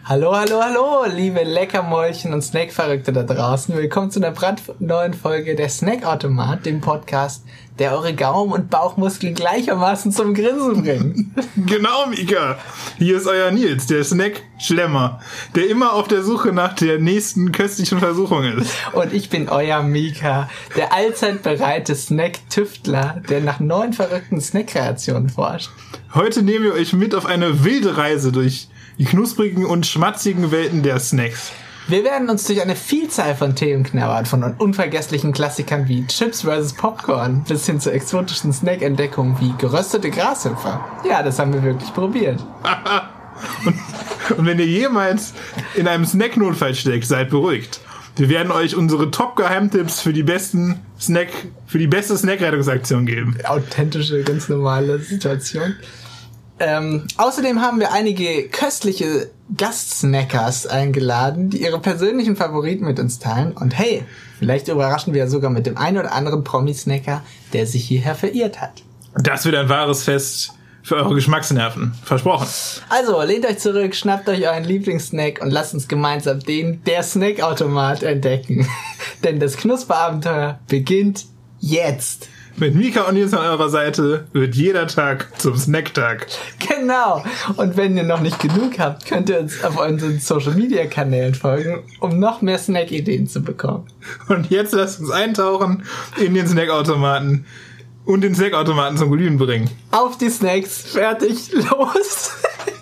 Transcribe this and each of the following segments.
Hallo, hallo, hallo, liebe Leckermäulchen und Snackverrückte da draußen. Willkommen zu einer brandneuen Folge der Snackautomat, dem Podcast, der eure Gaumen- und Bauchmuskeln gleichermaßen zum Grinsen bringt. Genau, Mika. Hier ist euer Nils, der Snack-Schlemmer, der immer auf der Suche nach der nächsten köstlichen Versuchung ist. Und ich bin euer Mika, der allzeit bereite Snack-Tüftler, der nach neuen verrückten Snack-Kreationen forscht. Heute nehmen wir euch mit auf eine wilde Reise durch die knusprigen und schmatzigen Welten der Snacks. Wir werden uns durch eine Vielzahl von Themen knabbern, von unvergesslichen Klassikern wie Chips vs. Popcorn bis hin zu exotischen Snack-Entdeckungen wie geröstete Grashüpfer. Ja, das haben wir wirklich probiert. Und wenn ihr jemals in einem Snack-Notfall steckt, seid beruhigt. Wir werden euch unsere Top-Geheimtipps für die beste Snack-Rettungsaktion geben. Authentische, ganz normale Situation. Außerdem haben wir einige köstliche Gastsnackers eingeladen, die ihre persönlichen Favoriten mit uns teilen. Und hey, vielleicht überraschen wir ja sogar mit dem einen oder anderen Promi-Snacker, der sich hierher verirrt hat. Das wird ein wahres Fest für eure Geschmacksnerven. Versprochen. Also, lehnt euch zurück, schnappt euch euren Lieblingssnack und lasst uns gemeinsam der Snackautomat entdecken. Denn das Knusperabenteuer beginnt jetzt. Mit Mika und Nils an eurer Seite wird jeder Tag zum Snacktag. Genau. Und wenn ihr noch nicht genug habt, könnt ihr uns auf unseren Social-Media-Kanälen folgen, um noch mehr Snack-Ideen zu bekommen. Und jetzt lasst uns eintauchen in den Snackautomaten und den Snackautomaten zum Glühen bringen. Auf die Snacks, fertig, los!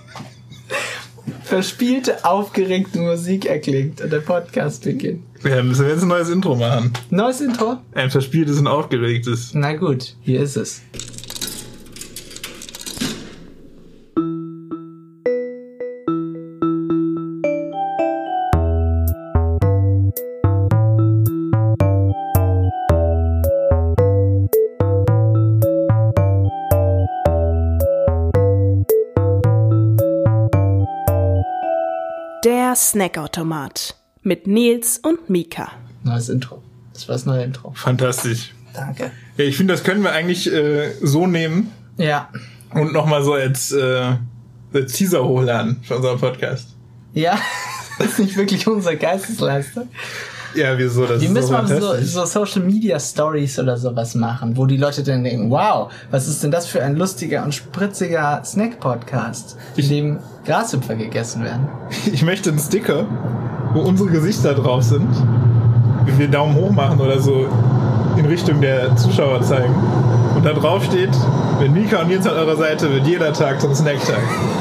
Verspielte, aufgeregte Musik erklingt und der Podcast beginnt. Ja, müssen wir jetzt ein neues Intro machen. Neues Intro? Ein verspieltes und aufgeregtes. Na gut, hier ist es. Der Snackautomat mit Nils und Mika. Neues Intro. Das war das neue Intro. Fantastisch. Danke. Ja, ich finde, das können wir eigentlich so nehmen. Ja. Und nochmal so als Teaser hochladen für unseren Podcast. Ja, das ist nicht wirklich unsere Geistesleistung. Ja, wieso? Das Wir ist müssen so mal fantastisch. so Social Media Stories oder sowas machen, wo die Leute dann denken, wow, was ist denn das für ein lustiger und spritziger Snack-Podcast, in dem Grashüpfer gegessen werden. Ich möchte einen Sticker, wo unsere Gesichter drauf sind, wie wir Daumen hoch machen oder so in Richtung der Zuschauer zeigen. Und da drauf steht, wenn Mika und Nils an eurer Seite wird jeder Tag zum Snacktag.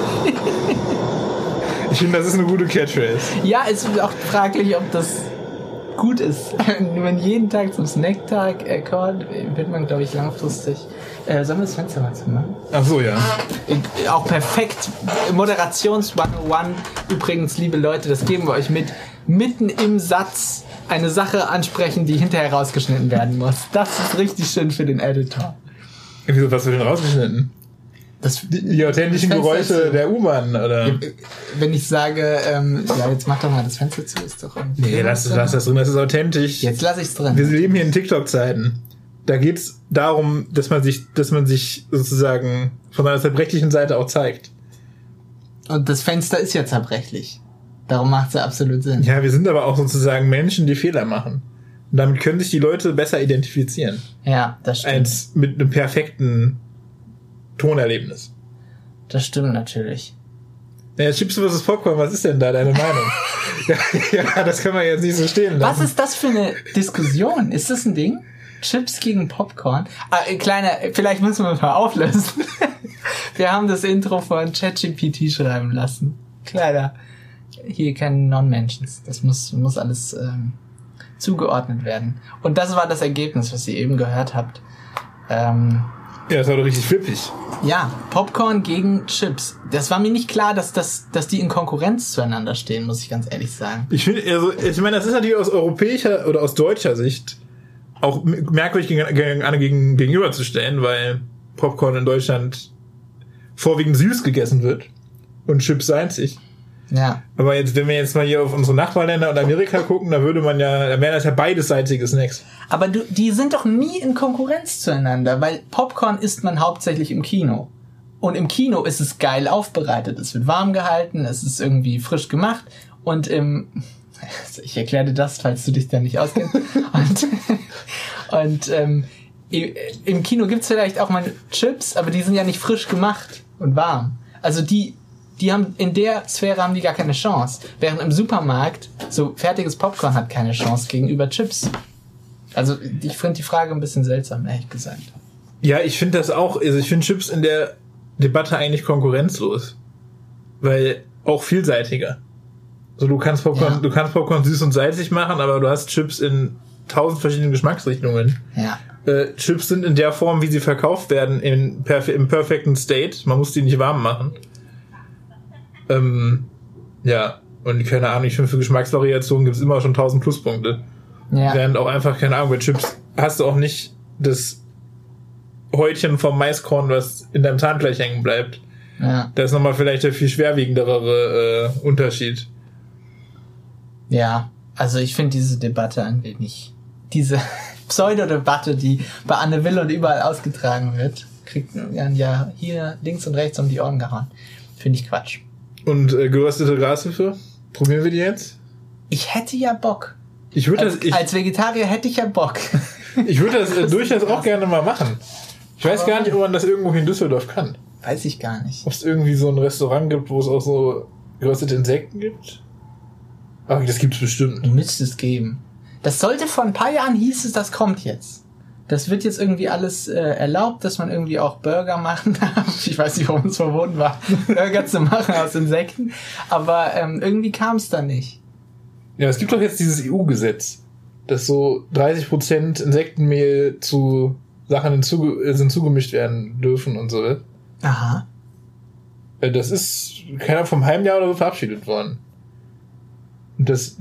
Ich finde, das ist eine gute Catchphrase. Ja, es ist auch fraglich, ob das gut ist. Wenn jeden Tag zum Snacktag kommt, wird man, glaube ich, langfristig... sollen wir das Fenster mal zumachen? Ach so, ja. Auch perfekt. Moderations 101. Übrigens, liebe Leute, das geben wir euch mit. Mitten im Satz eine Sache ansprechen, die hinterher rausgeschnitten werden muss. Das ist richtig schön für den Editor. Wieso, was wird denn rausgeschnitten? Die authentischen Geräusche der U-Bahn, oder? Wenn ich sage, ja, jetzt mach doch mal das Fenster zu, ist doch irgendwie... Nee, lass das drin, das ist authentisch. Jetzt lass ich's drin. Wir leben hier in TikTok-Zeiten. Da geht's darum, dass man sich sozusagen von einer zerbrechlichen Seite auch zeigt. Und das Fenster ist ja zerbrechlich. Darum macht's ja absolut Sinn. Ja, wir sind aber auch sozusagen Menschen, die Fehler machen. Und damit können sich die Leute besser identifizieren. Ja, das stimmt. Als mit einem perfekten Tonerlebnis. Das stimmt natürlich. Naja, Chips vs. Popcorn, was ist denn da deine Meinung? ja, das kann man jetzt nicht so stehen lassen. Was ist das für eine Diskussion? Ist das ein Ding? Chips gegen Popcorn? Vielleicht müssen wir mal auflösen. Wir haben das Intro von ChatGPT schreiben lassen. Kleiner. Hier keine Non-Mentions. Das muss alles zugeordnet werden. Und das war das Ergebnis, was ihr eben gehört habt. Ja, das war doch richtig flippig. Ja, Popcorn gegen Chips. Das war mir nicht klar, dass die in Konkurrenz zueinander stehen, muss ich ganz ehrlich sagen. Ich meine, das ist natürlich aus europäischer oder aus deutscher Sicht auch merkwürdig gegenüberzustellen, weil Popcorn in Deutschland vorwiegend süß gegessen wird und Chips salzig. Ja. Aber jetzt, wenn wir jetzt mal hier auf unsere Nachbarländer und Amerika gucken, dann wären das ja beides salzige Snacks. Aber die sind doch nie in Konkurrenz zueinander, weil Popcorn isst man hauptsächlich im Kino. Und im Kino ist es geil aufbereitet. Es wird warm gehalten, es ist irgendwie frisch gemacht. Und ich erkläre dir das, falls du dich da nicht auskennst. Im Kino gibt's vielleicht auch mal Chips, aber die sind ja nicht frisch gemacht und warm. Also die haben, in der Sphäre haben die gar keine Chance. Während im Supermarkt so fertiges Popcorn hat keine Chance gegenüber Chips. Also ich finde die Frage ein bisschen seltsam, ehrlich gesagt. Ja, ich finde das auch, also ich finde Chips in der Debatte eigentlich konkurrenzlos. Weil auch vielseitiger. Also du kannst Popcorn süß und salzig machen, aber du hast Chips in 1000 verschiedenen Geschmacksrichtungen. Ja. Chips sind in der Form, wie sie verkauft werden, im perfekten State. Man muss die nicht warm machen. Ja, und keine Ahnung, ich finde, für Geschmacksvariationen gibt es immer schon 1000 Pluspunkte. Ja. Während auch einfach, keine Ahnung, bei Chips hast du auch nicht das Häutchen vom Maiskorn, was in deinem Zahn gleich hängen bleibt. Ja. Das ist nochmal vielleicht der viel schwerwiegendere Unterschied. Ja, also ich finde diese Debatte ein wenig, diese Pseudodebatte, die bei Anne Will und überall ausgetragen wird, kriegt man ja hier links und rechts um die Ohren gehauen. Finde ich Quatsch. Und geröstete Grashüpfe? Probieren wir die jetzt? Ich hätte ja Bock. Als Vegetarier hätte ich ja Bock. Ich würde das durchaus auch gerne mal machen. Ich weiß gar nicht, ob man das irgendwo in Düsseldorf kann. Weiß ich gar nicht. Ob es irgendwie so ein Restaurant gibt, wo es auch so geröstete Insekten gibt? Ach, das gibt's bestimmt. Müsste es geben. Das sollte vor ein paar Jahren hieß es, das kommt jetzt. Das wird jetzt irgendwie alles erlaubt, dass man irgendwie auch Burger machen darf. Ich weiß nicht, warum es verboten war, Burger zu machen aus Insekten. Aber irgendwie kam es dann nicht. Ja, es gibt doch jetzt dieses EU-Gesetz, dass so 30% Insektenmehl zu Sachen zugemischt werden dürfen und so. Aha. Das ist keiner vom halben Jahr oder so verabschiedet worden. Und das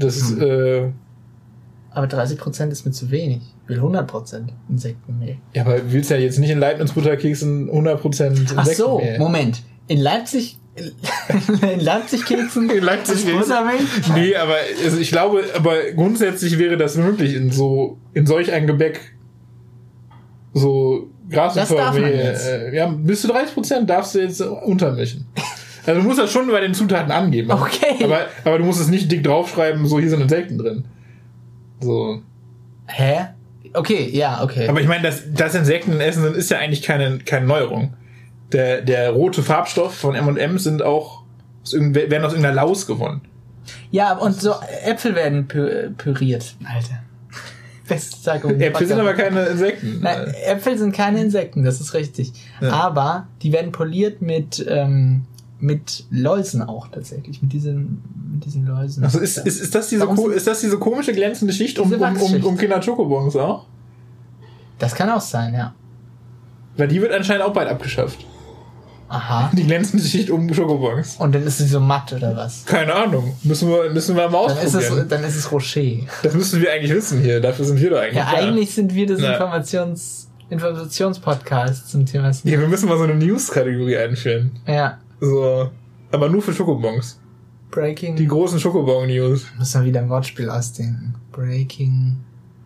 aber 30% ist mir zu wenig. Ich will 100% Insektenmehl. Ja, aber du willst ja jetzt nicht in Leibniz-Butterkeksen 100% Insektenmehl. Ach so, Moment. In Leipzig Keksen? In Leipzig Buttermilch? Nee, aber also ich glaube, aber grundsätzlich wäre das möglich in solch ein Gebäck so Grashüpfermehl. Ja, bis zu 30% darfst du jetzt untermischen. Also du musst das schon bei den Zutaten angeben. Okay. Aber du musst es nicht dick draufschreiben, so hier sind Insekten drin. So. Hä? Okay, ja, okay. Aber ich meine, das Insekten essen sind, ist ja eigentlich keine Neuerung. Der rote Farbstoff von M&M's werden aus irgendeiner Laus gewonnen. Ja, und so Äpfel werden püriert. Alter. Beste Tag Äpfel sind aber keine Insekten. Nein, Äpfel sind keine Insekten, das ist richtig. Ja. Aber die werden poliert mit Läusen auch tatsächlich. Mit diesen Läusen. Also ist das diese komische glänzende Schicht um Kinder Schokobons auch? Das kann auch sein, ja. Weil die wird anscheinend auch bald abgeschafft. Aha. Die glänzende Schicht um Schokobons. Und dann ist sie so matt oder was? Keine Ahnung. Müssen wir mal ausprobieren. Dann ist es Rocher. Das müssen wir eigentlich wissen hier. Dafür sind wir doch eigentlich da. Eigentlich sind wir das Informationspodcast zum Thema Sneak. Ja, wir müssen mal so eine News-Kategorie einführen. Ja. So, aber nur für Schokobons. Breaking. Die großen Schokobon-News. Muss man wieder ein Wortspiel ausdenken. Breaking.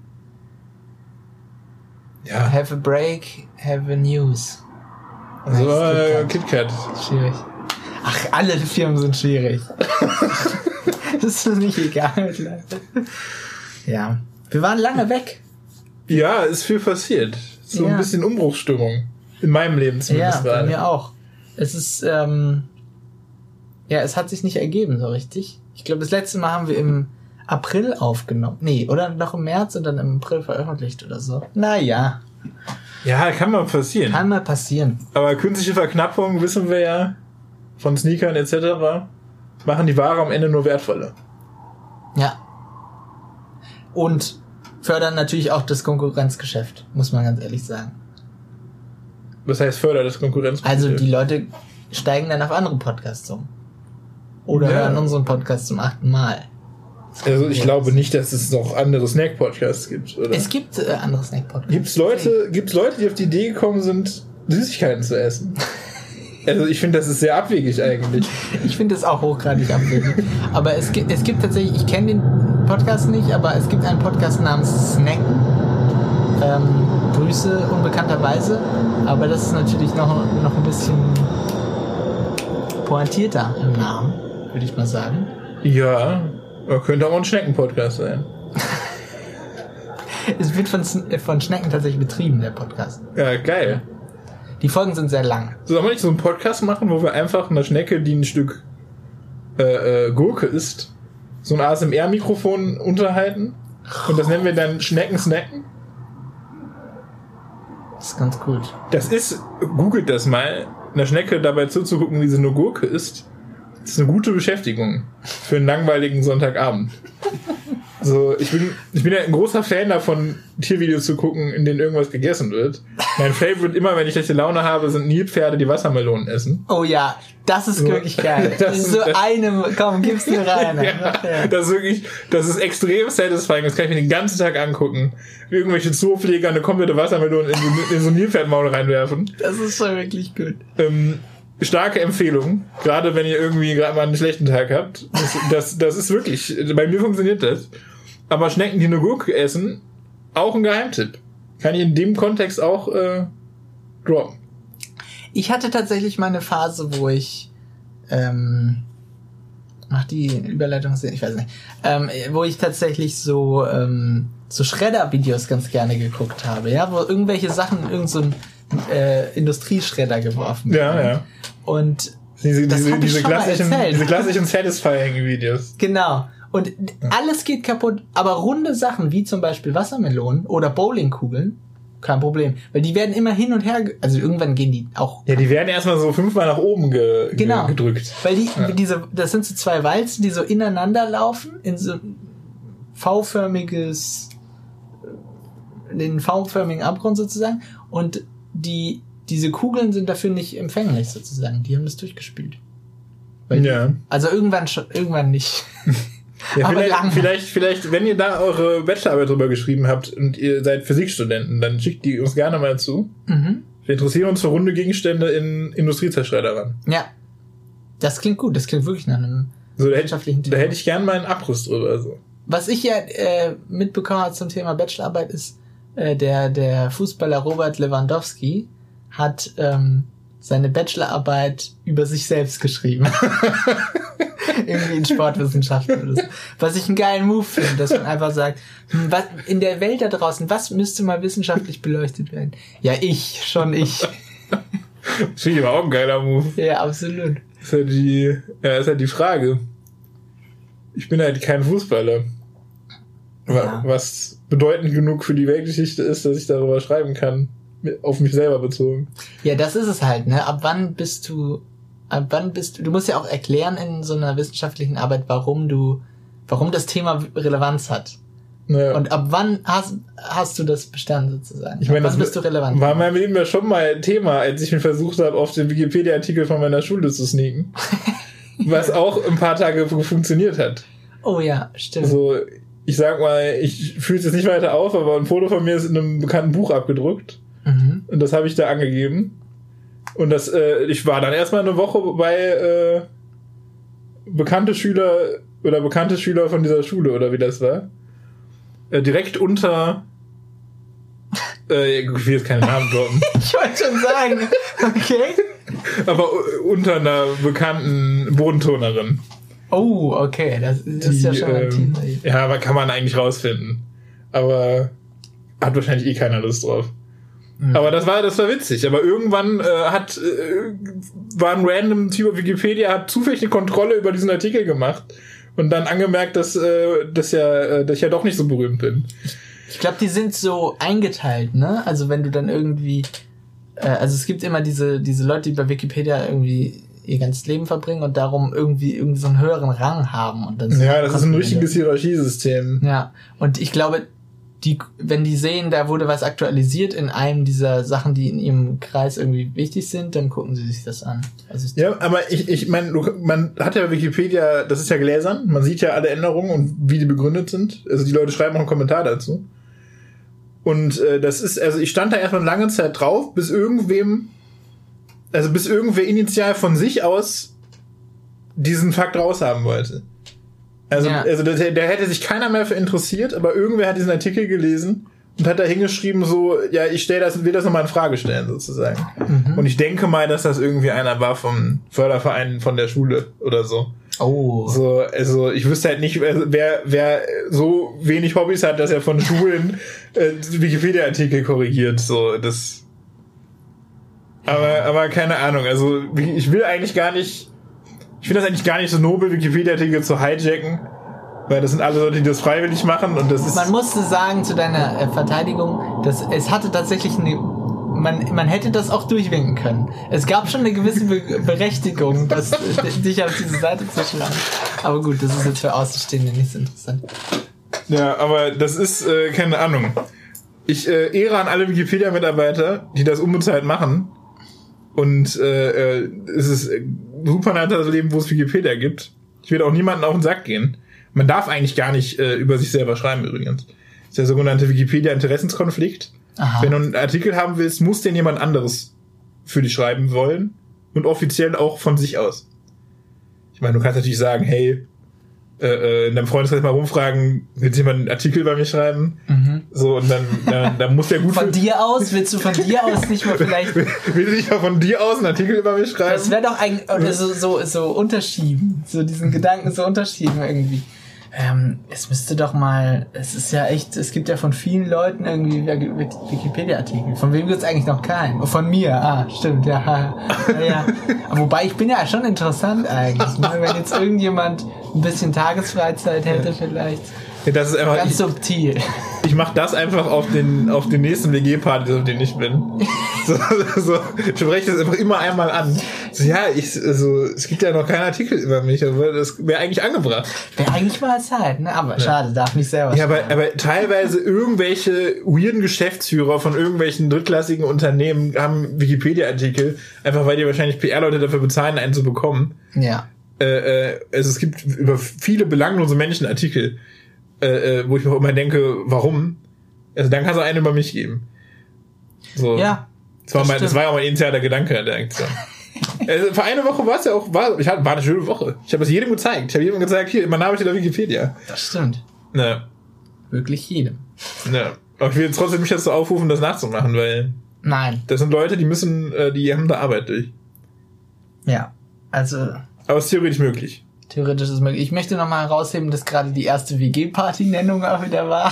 Ja. Have a break, have a news. So, KitKat. Schwierig. Ach, alle Firmen sind schwierig. Das ist nicht egal. Ja. Wir waren lange weg. Ja, ist viel passiert. So ein bisschen Umbruchsstimmung. In meinem Leben zumindest gerade. Ja, bei mir auch. Es ist, es hat sich nicht ergeben so richtig. Ich glaube, das letzte Mal haben wir im April aufgenommen. Nee, oder noch im März und dann im April veröffentlicht oder so. Naja. Ja, kann mal passieren. Kann mal passieren. Aber künstliche Verknappung, wissen wir ja, von Sneakern etc., machen die Ware am Ende nur wertvoller. Ja. Und fördern natürlich auch das Konkurrenzgeschäft, muss man ganz ehrlich sagen. Was heißt fördert das Konkurrenzgeschäft? Also die Leute steigen dann auf andere Podcasts um. Oder hören unseren Podcast zum 8. Mal. Also ich glaube nicht, dass es noch andere Snack-Podcasts gibt, oder? Es gibt andere Snack-Podcasts. Gibt's Leute, die auf die Idee gekommen sind, Süßigkeiten zu essen? Also ich finde, das ist sehr abwegig eigentlich. Ich finde das auch hochgradig abwegig. Aber es gibt tatsächlich, ich kenne den Podcast nicht, aber es gibt einen Podcast namens Snacken. Grüße unbekannterweise, aber das ist natürlich noch ein bisschen pointierter im Namen, würde ich mal sagen. Ja, könnte auch ein Schnecken-Podcast sein. Es wird von Schnecken tatsächlich betrieben, der Podcast. Ja, geil. Die Folgen sind sehr lang. Sollen wir nicht so einen Podcast machen, wo wir einfach einer Schnecke, die ein Stück Gurke isst, so ein ASMR-Mikrofon unterhalten? Und das nennen wir dann Schnecken-Snacken? Das ist ganz gut. Das ist, googelt das mal, einer Schnecke dabei zuzugucken, wie sie eine Gurke isst. Das ist eine gute Beschäftigung für einen langweiligen Sonntagabend. So, ich bin ja ein großer Fan davon, Tiervideos zu gucken, in denen irgendwas gegessen wird. Mein Favorite immer, wenn ich schlechte Laune habe, sind Nilpferde, die Wassermelonen essen. Oh ja, das ist wirklich geil. Komm, gib's mir rein. Ja, das ist extrem satisfying, das kann ich mir den ganzen Tag angucken. Irgendwelche Zoopfleger eine komplette Wassermelone in so ein Nilpferdmaul reinwerfen. Das ist schon wirklich gut. Starke Empfehlung, gerade wenn ihr irgendwie gerade mal einen schlechten Tag habt. Das ist wirklich, bei mir funktioniert das. Aber Schnecken, die eine Gurke essen, auch ein Geheimtipp. Kann ich in dem Kontext auch droppen. Ich hatte tatsächlich mal eine Phase, wo ich macht die Überleitung Sinn? Ich weiß nicht. Wo ich tatsächlich so Schredder-Videos ganz gerne geguckt habe, ja, wo irgendwelche Sachen in irgendein Industrieschredder geworfen werden. Ja. Und diese klassischen satisfying Videos. Genau. Und alles geht kaputt, aber runde Sachen, wie zum Beispiel Wassermelonen oder Bowlingkugeln, kein Problem. Weil die werden immer hin und her, also irgendwann gehen die auch. Ja, die werden erstmal so 5-mal nach oben gedrückt. Weil das sind so zwei Walzen, die so ineinander laufen, in so ein den V-förmigen Abgrund sozusagen. Und diese Kugeln sind dafür nicht empfänglich sozusagen. Die haben das durchgespielt. Also irgendwann nicht. Ja, vielleicht, wenn ihr da eure Bachelorarbeit drüber geschrieben habt und ihr seid Physikstudenten, dann schickt die uns gerne mal zu. Mhm. Wir interessieren uns für runde Gegenstände in Industriezerschredderern. Ja. Das klingt gut. Das klingt wirklich nach einem wissenschaftlichen Thema. Da hätte ich gerne mal einen Abriss drüber. So. Was ich ja mitbekommen habe zum Thema Bachelorarbeit ist, der Fußballer Robert Lewandowski hat seine Bachelorarbeit über sich selbst geschrieben. Irgendwie in Sportwissenschaften oder so. Was ich einen geilen Move finde, dass man einfach sagt, was in der Welt da draußen, was müsste mal wissenschaftlich beleuchtet werden? Ja, schon ich. Das finde ich aber auch ein geiler Move. Ja, absolut. Ist halt die Frage. Ich bin halt kein Fußballer. Ja. Was bedeutend genug für die Weltgeschichte ist, dass ich darüber schreiben kann. Auf mich selber bezogen. Ja, das ist es halt, ne? Ab wann bist du, du musst ja auch erklären in so einer wissenschaftlichen Arbeit, warum das Thema Relevanz hat. Naja. Und ab wann hast du das bestanden sozusagen? Ich meine, wann bist du relevant? War mein Leben ja schon mal ein Thema, als ich mir versucht habe, auf den Wikipedia-Artikel von meiner Schule zu sneaken. Was auch ein paar Tage funktioniert hat. Oh ja, stimmt. Also, ich sag mal, ich fühle es jetzt nicht weiter auf, aber ein Foto von mir ist in einem bekannten Buch abgedruckt. Mhm. Und das habe ich da angegeben. Und ich war dann erstmal eine Woche bei bekannte Schüler von dieser Schule, oder wie das war. Direkt unter ich will jetzt keinen Namen droppen. Ich wollte schon sagen. Okay. Aber unter einer bekannten Bodenturnerin. Oh, okay. Das ist ja schon ein Team. Ja, aber kann man eigentlich rausfinden. Aber hat wahrscheinlich eh keiner Lust drauf. Mhm. Aber das war witzig. Aber irgendwann war ein random Typ auf Wikipedia, hat zufällig eine Kontrolle über diesen Artikel gemacht und dann angemerkt, dass ich ja doch nicht so berühmt bin. Ich glaube, die sind so eingeteilt, ne? Also wenn du dann irgendwie, also es gibt immer diese Leute, die bei Wikipedia irgendwie ihr ganzes Leben verbringen und darum irgendwie so einen höheren Rang haben. Und dann ja, das ist ein richtiges Hierarchiesystem. Ja, und ich glaube, wenn die sehen, da wurde was aktualisiert in einem dieser Sachen, die in ihrem Kreis irgendwie wichtig sind, dann gucken sie sich das an. Also ja, aber ich meine, man hat ja Wikipedia, das ist ja gläsern, man sieht ja alle Änderungen und wie die begründet sind. Also die Leute schreiben auch einen Kommentar dazu. Und ich stand da erstmal eine lange Zeit drauf, bis irgendwer initial von sich aus diesen Fakt raushaben wollte. Also da hätte sich keiner mehr für interessiert, aber irgendwer hat diesen Artikel gelesen und hat da hingeschrieben so, ja, will das nochmal in Frage stellen, sozusagen. Und ich denke mal, dass das irgendwie einer war vom Förderverein von der Schule oder so. Oh. So, also ich wüsste halt nicht, wer so wenig Hobbys hat, dass er von Schulen Wikipedia-Artikel korrigiert. So, das. Aber keine Ahnung. Also ich will eigentlich gar nicht. Ich finde das eigentlich gar nicht so nobel, Wikipedia-Artikel zu hijacken, weil das sind alle Leute, die das freiwillig machen und das ist. Man musste sagen zu deiner Verteidigung, dass es hatte tatsächlich man hätte das auch durchwinken können. Es gab schon eine gewisse Berechtigung, dich auf diese Seite zu schlagen. Aber gut, das ist jetzt für Außenstehende nicht so interessant. Ja, aber das ist, keine Ahnung. Ich ehre an alle Wikipedia-Mitarbeiter, die das unbezahlt machen. Und es ist super nett, das Leben, wo es Wikipedia gibt. Ich will auch niemanden auf den Sack gehen. Man darf eigentlich gar nicht über sich selber schreiben übrigens. Das ist der sogenannte Wikipedia-Interessenskonflikt. Aha. Wenn du einen Artikel haben willst, muss den jemand anderes für dich schreiben wollen und offiziell auch von sich aus. Ich meine, du kannst natürlich sagen, hey, in deinem Freundeskreis mal rumfragen, willst du jemand einen Artikel bei mir schreiben? So, und dann muss der gut... Von dir aus? Willst du von dir aus nicht mal vielleicht... Willst du nicht mal von dir aus einen Artikel über mich schreiben? Das wäre doch eigentlich so unterschieben. So diesen Gedanken so unterschieben irgendwie. Es müsste doch mal, es gibt ja von vielen Leuten irgendwie Wikipedia-Artikel. Von wem gibt's eigentlich noch keinen? Von mir, stimmt, ja. Aber wobei, ich bin ja schon interessant eigentlich, ne? Wenn jetzt irgendjemand ein bisschen Tagesfreizeit hätte vielleicht. Ja, das ist einfach ganz subtil. Ich mach das einfach auf den nächsten WG-Partys, auf denen ich bin. So, ich spreche das einfach immer einmal an. So, ja, es gibt ja noch keinen Artikel über mich, aber das wäre eigentlich angebracht. Wäre eigentlich mal Zeit, ne? Aber schade, darf nicht selber. Ja, aber teilweise irgendwelche weirden Geschäftsführer von irgendwelchen drittklassigen Unternehmen haben Wikipedia-Artikel, einfach weil die wahrscheinlich PR-Leute dafür bezahlen, einen zu bekommen. Ja. Also es gibt über viele belanglose Menschen Artikel, wo ich mir auch immer denke, warum? Also dann kannst du einen über mich geben. So. Ja. Das war ja auch mein interner Gedanke an der Aktion. Also für eine Woche war es ja auch, war eine schöne Woche. Ich habe es jedem gezeigt. Ich habe jedem gesagt, hier, mein Name steht auf Wikipedia. Das stimmt. Ne. Wirklich jedem. Ne. Aber ich will jetzt trotzdem nicht dazu aufrufen, das nachzumachen, weil... Nein. Das sind Leute, die haben da Arbeit durch. Ja. Also... Aber es ist theoretisch möglich. Theoretisch ist es möglich. Ich möchte nochmal herausheben, dass gerade die erste WG-Party-Nennung auch wieder war.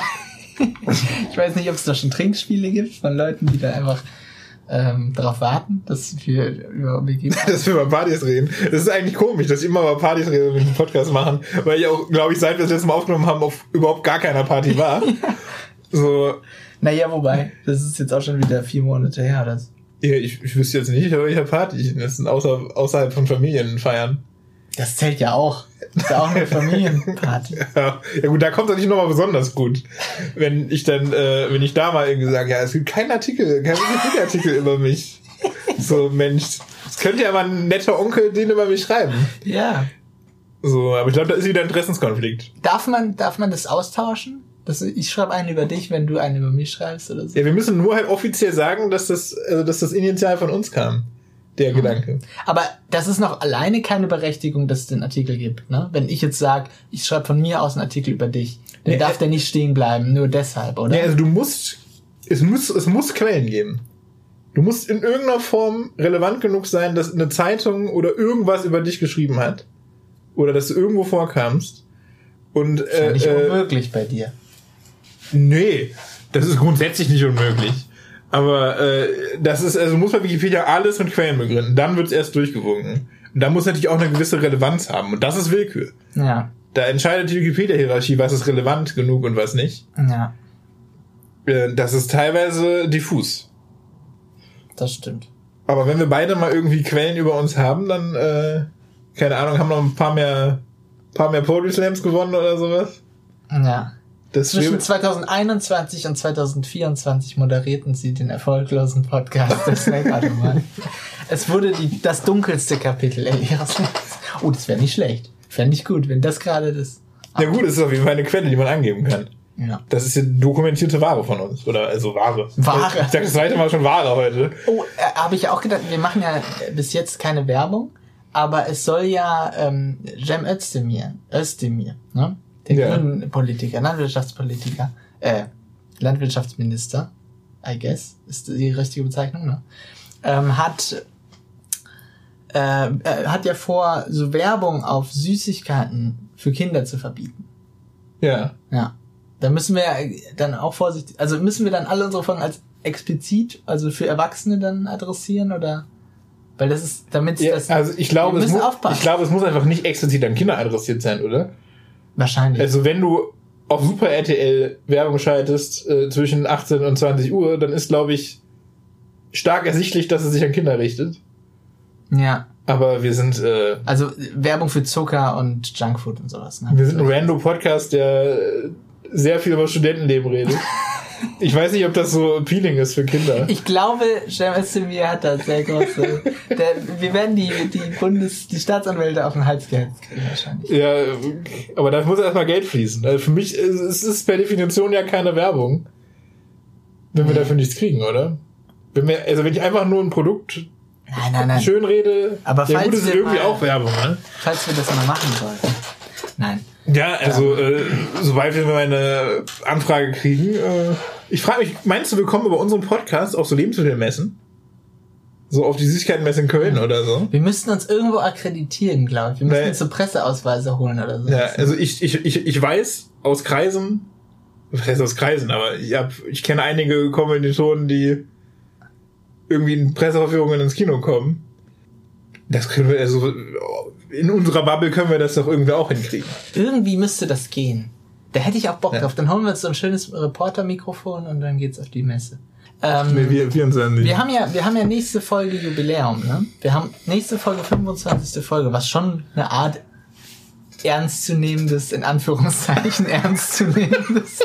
Ich weiß nicht, ob es da schon Trinkspiele gibt von Leuten, die da einfach darauf warten, dass wir über WG-Partys... dass wir über Partys reden. Das ist eigentlich komisch, dass ich immer über Partys rede, wenn wir einen Podcast machen, weil ich auch, glaube ich, seit wir das letzte Mal aufgenommen haben, auf überhaupt gar keiner Party war. Ja. So. Naja, wobei, das ist jetzt auch schon wieder 4 Monate her. Das. Ja, ich wüsste jetzt nicht, welcher Party. Das sind außerhalb von Familienfeiern. Das zählt ja auch. Das ist ja auch eine Familienparty. Ja gut, da kommt es natürlich nochmal besonders gut. Wenn ich da mal irgendwie sage, ja, es gibt keinen Artikel über mich. So, Mensch, es könnte ja mal ein netter Onkel den über mich schreiben. Ja. So, aber ich glaube, da ist wieder ein Interessenskonflikt. Darf man das austauschen? Ich schreibe einen über dich, wenn du einen über mich schreibst oder so? Ja, wir müssen nur halt offiziell sagen, dass das initial von uns kam. Der Gedanke. Aber das ist noch alleine keine Berechtigung, dass es den Artikel gibt, ne? Wenn ich jetzt sage, ich schreibe von mir aus einen Artikel über dich, dann darf der nicht stehen bleiben, nur deshalb, oder? Ja, also es muss Quellen geben. Du musst in irgendeiner Form relevant genug sein, dass eine Zeitung oder irgendwas über dich geschrieben hat. Oder dass du irgendwo vorkamst. Und, das ist ja nicht unmöglich bei dir. Nee, das ist grundsätzlich nicht unmöglich. Aber das ist, also muss bei Wikipedia alles mit Quellen begründen. Dann wird es erst durchgewunken. Und da muss natürlich auch eine gewisse Relevanz haben. Und das ist Willkür. Ja. Da entscheidet die Wikipedia-Hierarchie, was ist relevant genug und was nicht. Ja. Das ist teilweise diffus. Das stimmt. Aber wenn wir beide mal irgendwie Quellen über uns haben, dann, keine Ahnung, haben noch ein paar mehr Poetry Slams gewonnen oder sowas. Ja. Zwischen 2021 und 2024 moderierten sie den erfolglosen Podcast der Snackautomat. Es wurde das dunkelste Kapitel ihres Lebens. Oh, das wäre nicht schlecht. Fände ich gut, wenn das gerade das... Ja gut, es ist auf jeden Fall eine Quelle, die man angeben kann. Ja. Das ist ja dokumentierte Ware von uns. Oder also Ware. Ich sag das zweite Mal schon Ware heute. Oh, habe ich auch gedacht, wir machen ja bis jetzt keine Werbung, aber es soll ja Cem Özdemir, ne? Der grünen Politiker, Landwirtschaftspolitiker, Landwirtschaftsminister, I guess, ist die richtige Bezeichnung, ne? Hat ja vor, so Werbung auf Süßigkeiten für Kinder zu verbieten. Ja. Ja. Da müssen wir dann auch vorsichtig, also müssen wir dann alle unsere Folgen als explizit, also für Erwachsene dann adressieren, oder? Weil das ist, damit das... Also ich glaube, es muss einfach nicht explizit an Kinder adressiert sein, oder? Wahrscheinlich. Also wenn du auf Super RTL Werbung schaltest zwischen 18 und 20 Uhr, dann ist, glaube ich, stark ersichtlich, dass es sich an Kinder richtet. Ja. Aber wir sind... also Werbung für Zucker und Junkfood und sowas. Ne? Wir sind ein Rando-Podcast, der sehr viel über Studentenleben redet. Ich weiß nicht, ob das so appealing ist für Kinder. Ich glaube, Cem Özdemir hat da sehr große... wir werden die Staatsanwälte auf den Hals gehetzt kriegen wahrscheinlich. Ja, aber da muss erstmal Geld fließen. Also für mich ist es per Definition ja keine Werbung, wenn wir dafür nichts kriegen, oder? Wenn ich einfach nur ein Produkt Nein. schön rede, aber ja gut, ist irgendwie auch Werbung, ne? Falls wir das mal machen sollten. Nein. Ja, also sobald wir mal eine Anfrage kriegen, ich frage mich, meinst du, wir kommen über unseren Podcast auf so Lebensmittelmessen? So auf die Süßigkeitenmesse in Köln oder so? Wir müssten uns irgendwo akkreditieren, glaube ich. Wir müssen uns so Presseausweise holen oder so. Ja, also ich weiß aus Kreisen, was heißt aus Kreisen, aber ich kenne einige Kommilitonen, die irgendwie in Presseverführungen ins Kino kommen. Das können wir, also in unserer Bubble können wir das doch irgendwie auch hinkriegen. Irgendwie müsste das gehen. Da hätte ich auch Bock drauf. Dann holen wir uns so ein schönes Reportermikrofon und dann geht's auf die Messe. Wir haben ja nächste Folge Jubiläum, ne? Wir haben nächste Folge 25. Folge, was schon eine Art ernstzunehmendes, in Anführungszeichen ernstzunehmendes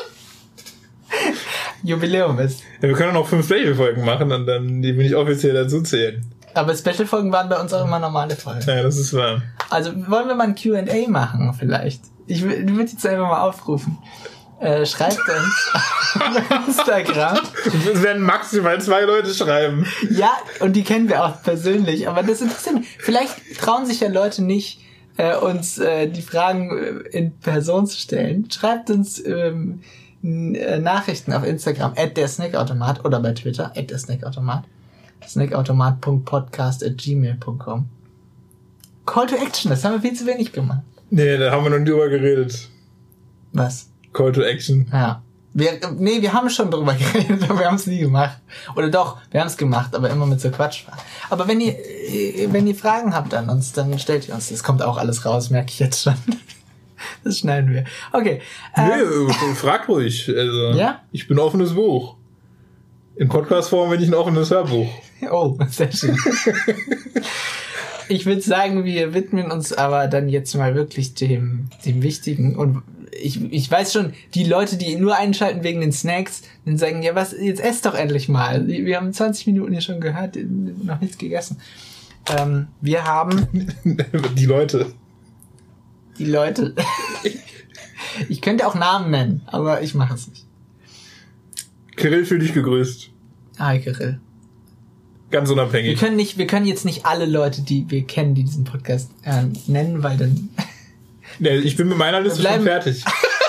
Jubiläum ist. Ja, wir können auch 5 Special-Folgen machen und dann die will ich offiziell dazu zählen. Aber Special-Folgen waren bei uns auch immer normale Folgen. Ja, das ist wahr. Also wollen wir mal ein Q&A machen vielleicht? Ich würde jetzt einfach mal aufrufen. Schreibt uns auf Instagram. Es werden maximal 2 Leute schreiben. Ja, und die kennen wir auch persönlich. Aber das interessiert mich. Vielleicht trauen sich ja Leute nicht, uns die Fragen in Person zu stellen. Schreibt uns Nachrichten auf Instagram @dersnackautomat oder bei Twitter @dersnackautomat. snackautomat.podcast@gmail.com. Call to Action, das haben wir viel zu wenig gemacht. Nee, da haben wir noch nie drüber geredet. Was? Call to Action. Ja. Wir haben schon drüber geredet, aber wir haben es nie gemacht. Oder doch, wir haben es gemacht, aber immer mit so Quatschfragen. Aber wenn ihr Fragen habt an uns, dann stellt ihr uns. Das kommt auch alles raus, merke ich jetzt schon. Das schneiden wir. Okay. Fragt ruhig. Also, ja? Ich bin ein offenes Buch. In Podcast-Form bin ich ein offenes Hörbuch. Oh, sehr schön. Ich würde sagen, wir widmen uns aber dann jetzt mal wirklich dem Wichtigen. Und ich weiß schon, die Leute, die nur einschalten wegen den Snacks, dann sagen, ja was, jetzt esst doch endlich mal. Wir haben 20 Minuten hier schon gehört, noch nichts gegessen. Wir haben... Die Leute. Ich könnte auch Namen nennen, aber ich mache es nicht. Kirill, fühl dich gegrüßt. Hi, Kirill. Ganz unabhängig. Wir können jetzt nicht alle Leute, die wir kennen, die diesen Podcast nennen, weil dann... Ja, ich bin mit meiner Liste schon fertig.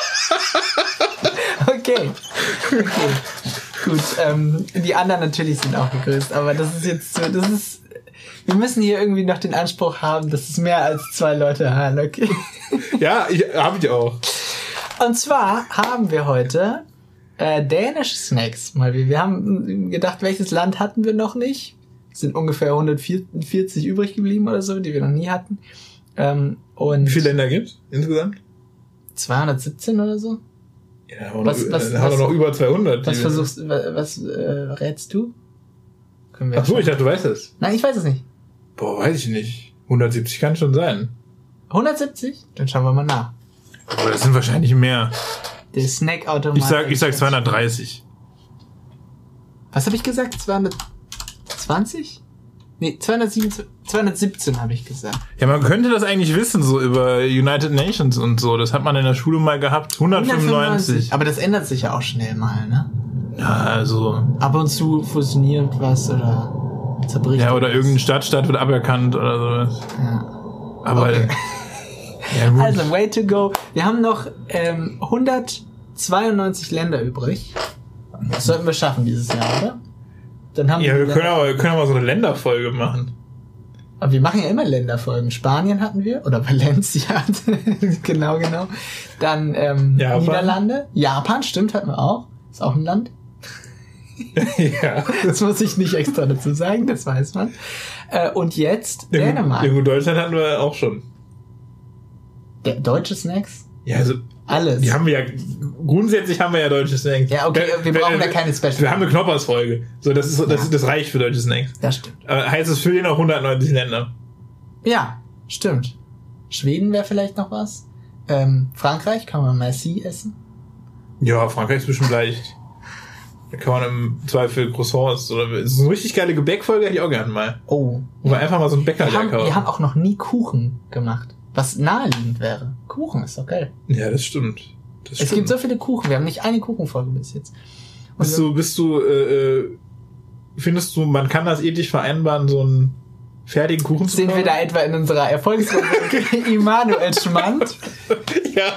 Okay. Gut, die anderen natürlich sind auch gegrüßt, aber das ist jetzt so, wir müssen hier irgendwie noch den Anspruch haben, dass es mehr als 2 Leute hören, okay? Ja, hab ich auch. Und zwar haben wir heute dänische Snacks. Wir haben gedacht, welches Land hatten wir noch nicht? Es sind ungefähr 140 übrig geblieben oder so, die wir noch nie hatten. Und wie viele Länder gibt's insgesamt? 217 oder so? Ja, haben wir noch über 200. Was rätst du? Ach so, ich dachte, du weißt es. Nein, ich weiß es nicht. Boah, weiß ich nicht. 170 kann schon sein. 170? Dann schauen wir mal nach. Aber das sind wahrscheinlich mehr. Der Snackautomat. Ich sag 230. Was habe ich gesagt? 220? Nee, 217 habe ich gesagt. Ja, man könnte das eigentlich wissen, so über United Nations und so. Das hat man in der Schule mal gehabt. 195. Aber das ändert sich ja auch schnell mal, ne? Ja, also... Ab und zu fusioniert was oder zerbricht. Ja, oder irgendein Stadtstaat wird aberkannt oder sowas. Ja. Aber... Okay. Ja, gut. Also, way to go. Wir haben noch 192 Länder übrig. Das sollten wir schaffen dieses Jahr, oder? Dann haben Ja, wir können aber so eine Länderfolge machen. Aber wir machen ja immer Länderfolgen. Spanien hatten wir, oder Valencia, genau. Dann Japan. Niederlande. Japan, stimmt, hatten wir auch. Ist auch ein Land. Ja. Das muss ich nicht extra dazu sagen, das weiß man. Und jetzt Dänemark. Ja, gut, Deutschland hatten wir auch schon. Deutsche Snacks? Ja, also alles. Die haben wir ja, grundsätzlich haben wir ja deutsche Snacks. Ja, okay, wir brauchen da keine Special. Wir haben eine Knoppers-Folge. So, das reicht für deutsche Snacks. Das stimmt. Heißt es für den auch 190 Länder. Ja, stimmt. Schweden wäre vielleicht noch was. Frankreich, kann man Merci essen? Ja, Frankreich ist bestimmt leicht. Da kann man im Zweifel Croissants oder so eine richtig geile Gebäckfolge hätte ich auch gerne mal. Oh. Wo wir einfach mal so einen Bäcker kaufen. Wir haben auch noch nie Kuchen gemacht. Was naheliegend wäre. Kuchen ist doch geil. Ja, das stimmt. Es gibt so viele Kuchen. Wir haben nicht eine Kuchenfolge bis jetzt. Findest du, man kann das ethisch vereinbaren, so einen fertigen Kuchen zu Sind kaufen? wir da etwa in unserer Erfolgsrubrik Immanuel Schmand? Ja.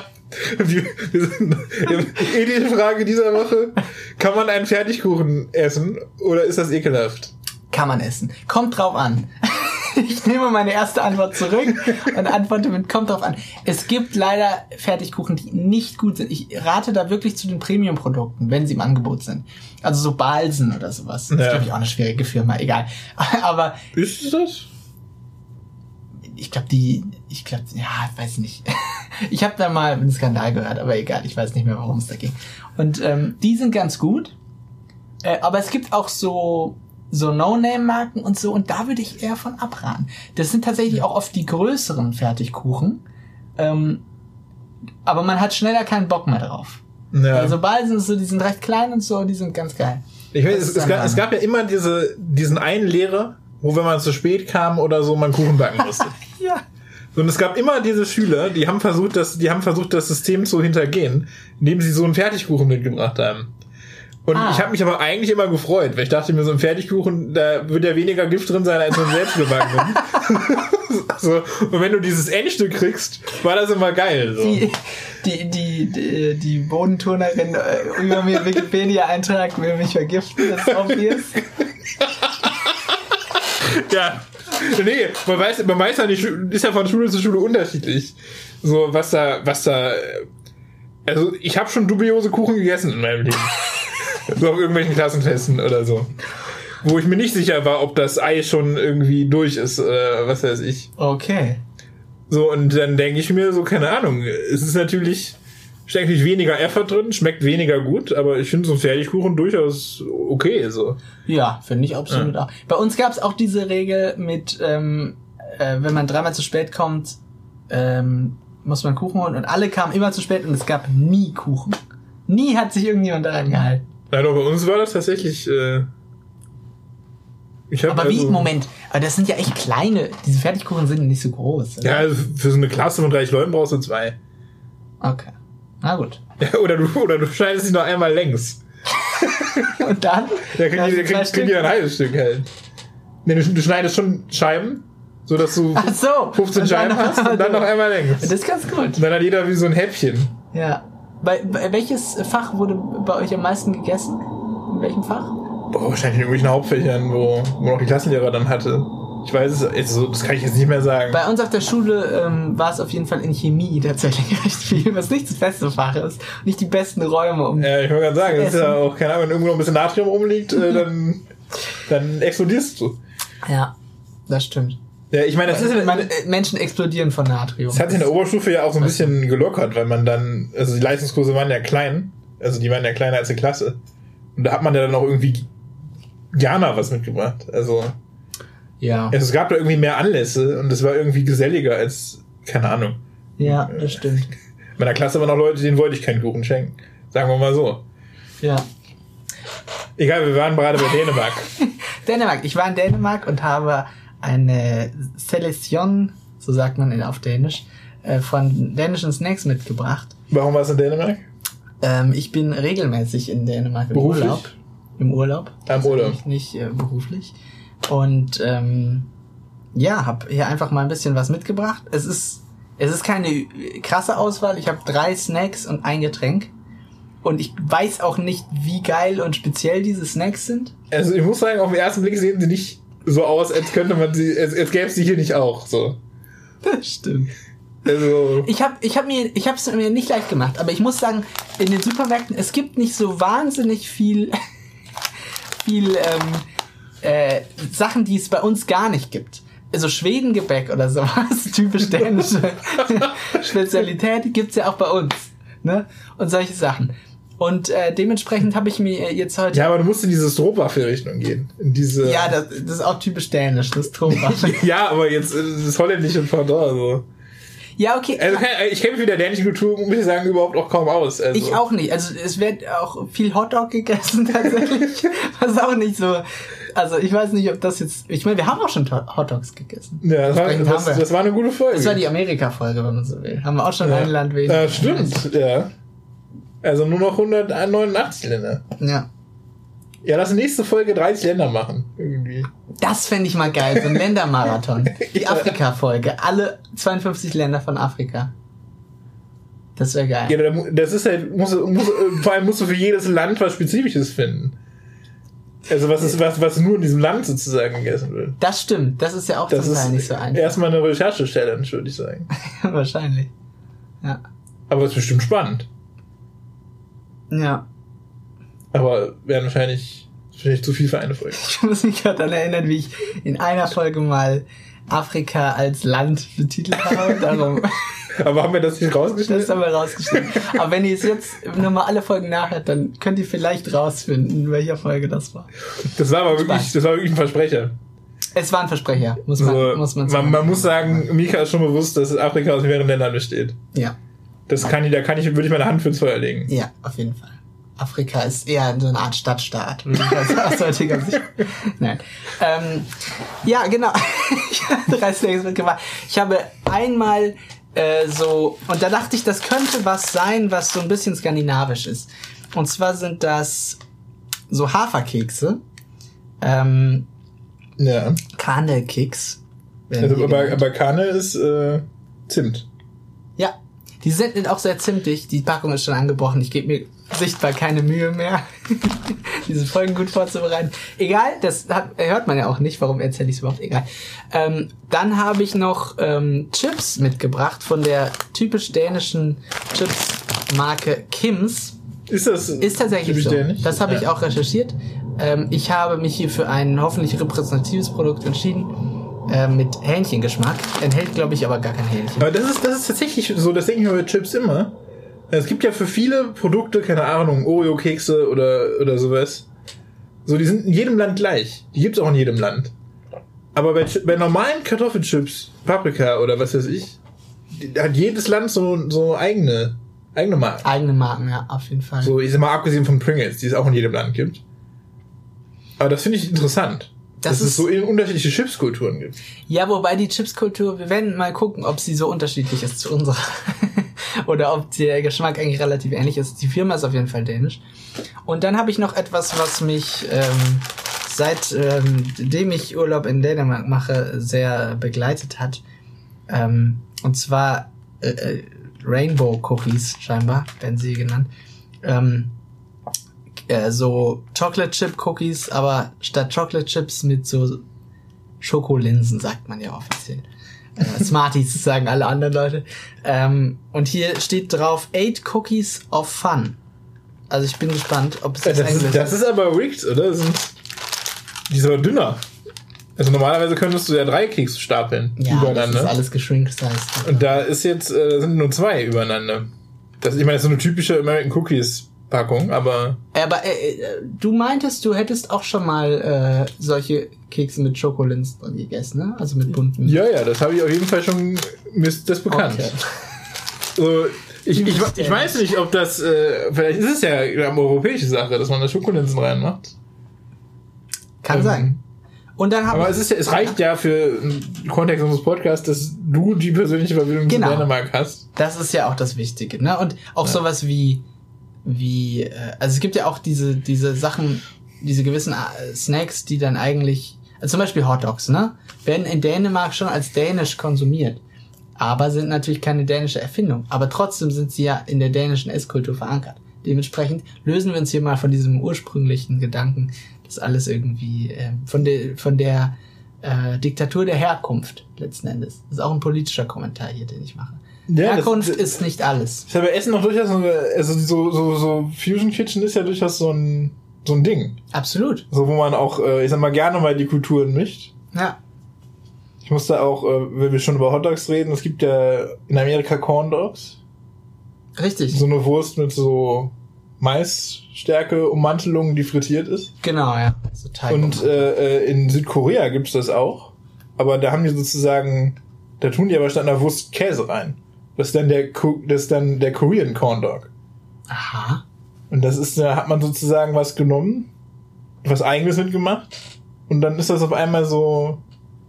Ethische Frage dieser Woche. Kann man einen Fertigkuchen essen oder ist das ekelhaft? Kann man essen. Kommt drauf an. Ich nehme meine erste Antwort zurück und antworte mit kommt drauf an. Es gibt leider Fertigkuchen, die nicht gut sind. Ich rate da wirklich zu den Premium-Produkten, wenn sie im Angebot sind. Also so Balsen oder sowas. Das ist, glaube ich, auch eine schwierige Firma. Egal. Aber ist es das? Ich glaube, weiß nicht. Ich habe da mal einen Skandal gehört, aber egal, ich weiß nicht mehr, worum es da ging. Und die sind ganz gut, aber es gibt auch so No-Name-Marken und so, und da würde ich eher von abraten. Das sind tatsächlich auch oft die größeren Fertigkuchen, aber man hat schneller keinen Bock mehr drauf. Ja. Also Balsen so, die sind recht klein und so, die sind ganz geil. Ich weiß, es gab ja immer diesen einen Lehrer, wo, wenn man zu spät kam oder so, man Kuchen backen musste. Ja. Und es gab immer diese Schüler, die haben versucht, das System zu hintergehen, indem sie so einen Fertigkuchen mitgebracht haben. Und ich habe mich aber eigentlich immer gefreut, weil ich dachte mir, so ein Fertigkuchen, da wird ja weniger Gift drin sein als so ein selbstgebackenen. So, und wenn du dieses Endstück kriegst, war das immer geil. So. Die Bodenturnerin über mir Wikipedia-Eintrag will mich vergiften, das ist obvious. Ja, nee, man weiß ja nicht, ist ja von Schule zu Schule unterschiedlich. So, was da, also ich habe schon dubiose Kuchen gegessen in meinem Leben. So auf irgendwelchen Klassenfesten oder so. Wo ich mir nicht sicher war, ob das Ei schon irgendwie durch ist, was weiß ich. Okay. So, und dann denke ich mir so, keine Ahnung, es ist natürlich, steckt nicht weniger Effort drin, schmeckt weniger gut, aber ich finde so ein Fertigkuchen durchaus okay, so. Ja, finde ich absolut auch. Bei uns gab es auch diese Regel mit, wenn man 3-mal zu spät kommt, muss man Kuchen holen, und alle kamen immer zu spät und es gab nie Kuchen. Nie hat sich irgendjemand daran gehalten. Ja, doch, bei uns war das tatsächlich, aber wie, Moment, aber das sind ja echt kleine, diese Fertigkuchen sind nicht so groß. Oder? Ja, also für so eine Klasse von 30 Leuten brauchst du 2. Okay, na gut. Ja, oder du schneidest dich noch einmal längs. Und dann? Ja, kriegen die ein halbes Stück halt. Nee, du schneidest schon Scheiben, so dass du 15 Scheiben hast und dann noch einmal längs. Das ist ganz gut. Und dann hat jeder wie so ein Häppchen. Ja. Bei welches Fach wurde bei euch am meisten gegessen? In welchem Fach? Boah, wahrscheinlich in irgendwelchen Hauptfächern, wo noch die Klassenlehrer dann hatte. Ich weiß es, also, das kann ich jetzt nicht mehr sagen. Bei uns auf der Schule war es auf jeden Fall in Chemie tatsächlich recht viel, was nicht das beste Fach ist. Nicht die besten Räume. Ja, ich wollte gerade sagen, das ist ja auch, keine Ahnung, wenn irgendwo noch ein bisschen Natrium rumliegt, dann explodierst du. Ja, das stimmt. Ja, ich meine, das ist Menschen explodieren von Natrium. Das hat sich in der Oberstufe ja auch so ein bisschen gelockert, weil man dann, also die Leistungskurse waren ja klein, also die waren ja kleiner als eine Klasse. Und da hat man ja dann auch irgendwie gerne was mitgebracht. Also, ja. Es gab da irgendwie mehr Anlässe und es war irgendwie geselliger als, keine Ahnung. Ja, das stimmt. In meiner Klasse waren auch Leute, denen wollte ich keinen Kuchen schenken. Sagen wir mal so. Ja. Egal, wir waren gerade bei Dänemark. Dänemark. Ich war in Dänemark und habe eine Selection, so sagt man auf Dänisch, von dänischen Snacks mitgebracht. Warum warst du in Dänemark? Ich bin regelmäßig in Dänemark im Urlaub. Im Urlaub. Am Urlaub. Nicht beruflich. Und habe hier einfach mal ein bisschen was mitgebracht. Es ist keine krasse Auswahl. Ich habe 3 Snacks und ein Getränk. Und ich weiß auch nicht, wie geil und speziell diese Snacks sind. Also ich muss sagen, auf den ersten Blick sehen sie nicht so aus, als könnte man sie, als gäbe es sie hier nicht auch, so. Das stimmt. Also. Ich hab's mir nicht leicht gemacht, aber ich muss sagen, in den Supermärkten, es gibt nicht so wahnsinnig viel Sachen, die es bei uns gar nicht gibt. Also Schwedengebäck oder sowas, typisch dänische Spezialität, gibt's ja auch bei uns, ne? Und solche Sachen. Und dementsprechend habe ich mir jetzt heute... Ja, aber du musst in diese Strohwaffe-Richtung gehen. In diese... Ja, das ist auch typisch dänisch, das Strohwaffe. Ja, aber jetzt das holländische Pendant, so. Ja, okay. Also ich kenne mich mit der dänischen Kultur, muss ich sagen, überhaupt auch kaum aus. Also. Ich auch nicht. Also es wird auch viel Hotdog gegessen tatsächlich. Was auch nicht so... Also ich weiß nicht, ob das jetzt... Ich meine, wir haben auch schon Hotdogs gegessen. Ja, das war eine gute Folge. Das war die Amerika-Folge, wenn man so will. Haben wir auch schon ein Land weniger. Ja, stimmt, ja. Also nur noch 189 Länder. Ja. Ja, lass nächste Folge 30 Länder machen. Irgendwie. Das fände ich mal geil, so ein Ländermarathon. Die Afrika-Folge. Alle 52 Länder von Afrika. Das wäre geil. Ja, das ist halt, vor allem musst du für jedes Land was Spezifisches finden. Also was nur in diesem Land sozusagen gegessen wird. Das stimmt, das ist ja auch zum Teil nicht so einfach. Erstmal eine Recherche-Challenge, würde ich sagen. Wahrscheinlich. Ja. Aber es ist bestimmt spannend. Ja. Aber wären wahrscheinlich zu viel für eine Folge. Ich muss mich gerade daran erinnern, wie ich in einer Folge mal Afrika als Land betitelt habe. Darum. Aber haben wir das nicht rausgeschnitten? Das haben wir rausgeschnitten. Aber wenn ihr es jetzt nochmal alle Folgen nachhört, dann könnt ihr vielleicht rausfinden, in welcher Folge das war. Das war wirklich ein Versprecher. Es war ein Versprecher, muss man sagen. Man muss sagen, Mika ist schon bewusst, dass Afrika aus mehreren Ländern besteht. Ja. Würde ich meine Hand fürs Feuer legen. Ja, auf jeden Fall. Afrika ist eher so eine Art Stadtstaat. Aus heutiger Sicht. Nein. Ja, genau. Ich habe 3 Snacks mitgebracht. Ich habe einmal und da dachte ich, das könnte was sein, was so ein bisschen skandinavisch ist. Und zwar sind das so Haferkekse. Ja. Kanelkeks. Also, aber Kanel ist Zimt. Ja. Die sind auch sehr zimtig. Die Packung ist schon angebrochen. Ich gebe mir sichtbar keine Mühe mehr, diese Folgen gut vorzubereiten. Egal, hört man ja auch nicht. Warum erzähle ich es überhaupt? Egal. Dann habe ich noch Chips mitgebracht von der typisch dänischen Chips-Marke Kims. Ist tatsächlich so. Dänisch? Das habe ich auch recherchiert. Ich habe mich hier für ein hoffentlich repräsentatives Produkt entschieden. Mit Hähnchengeschmack. Enthält, glaube ich, aber gar kein Hähnchen. Aber das ist tatsächlich so, das denke ich mir bei Chips immer. Es gibt ja für viele Produkte, keine Ahnung, Oreo-Kekse oder sowas. So, die sind in jedem Land gleich. Die gibt's auch in jedem Land. Aber bei normalen Kartoffelchips, Paprika oder was weiß ich, hat jedes Land so eigene Marken. Eigene Marken, ja, auf jeden Fall. So, ich sag mal, abgesehen von Pringles, die es auch in jedem Land gibt. Aber das finde ich interessant. Dass es so unterschiedliche Chipskulturen gibt. Ja, wobei die Chipskultur, wir werden mal gucken, ob sie so unterschiedlich ist zu unserer. Oder ob der Geschmack eigentlich relativ ähnlich ist. Die Firma ist auf jeden Fall dänisch. Und dann habe ich noch etwas, was mich seitdem ich Urlaub in Dänemark mache, sehr begleitet hat. Und zwar Rainbow Cookies, scheinbar, werden sie genannt. So Chocolate Chip Cookies, aber statt Chocolate Chips mit so Schokolinsen, sagt man ja offiziell. Smarties sagen alle anderen Leute. Und hier steht drauf 8 Cookies of Fun. Also ich bin gespannt, ob es das ist aber rigged, oder? Die sind aber dünner. Also normalerweise könntest du ja 3 Kekse stapeln übereinander. Das ist alles geschrinkt-sized. Und da ist jetzt sind nur 2 übereinander. Ich meine, das ist so eine typische American Cookies Packung, aber... Aber du meintest, du hättest auch schon mal solche Kekse mit Schokolinsen drin gegessen, ne? Also mit bunten... Ja, das habe ich auf jeden Fall schon... Mir ist das bekannt. Okay. So, ich weiß nicht, ob das... vielleicht ist es ja eine europäische Sache, dass man da Schokolinsen reinmacht. Kann sein. Und dann aber es reicht ja für den Kontext unseres Podcasts, dass du die persönliche Verbindung zu Dänemark hast. Das ist ja auch das Wichtige, ne? Und auch sowas wie also es gibt ja auch diese Sachen, diese gewissen Snacks, die dann eigentlich, also zum Beispiel Hotdogs, ne? Werden in Dänemark schon als dänisch konsumiert, aber sind natürlich keine dänische Erfindung. Aber trotzdem sind sie ja in der dänischen Esskultur verankert. Dementsprechend lösen wir uns hier mal von diesem ursprünglichen Gedanken, dass alles irgendwie von der Diktatur der Herkunft letzten Endes. Das ist auch ein politischer Kommentar hier, den ich mache. Ja, Herkunft ist nicht alles. Ich habe Essen noch durchaus, also so Fusion Kitchen ist ja durchaus so ein Ding. Absolut. So, wo man auch, ich sag mal, gerne mal die Kulturen mischt. Ja. Ich muss da auch, wenn wir schon über Hotdogs reden, es gibt ja in Amerika Corn Dogs. Richtig. So eine Wurst mit so Maisstärke Ummantelung, die frittiert ist. Genau, ja. So Teig. Und in Südkorea gibt's das auch. Aber da haben die sozusagen, da tun die aber statt einer Wurst Käse rein. Das ist dann der Korean Corn Dog. Aha. Und da hat man sozusagen was genommen, was Eigenes mitgemacht. Und dann ist das auf einmal so.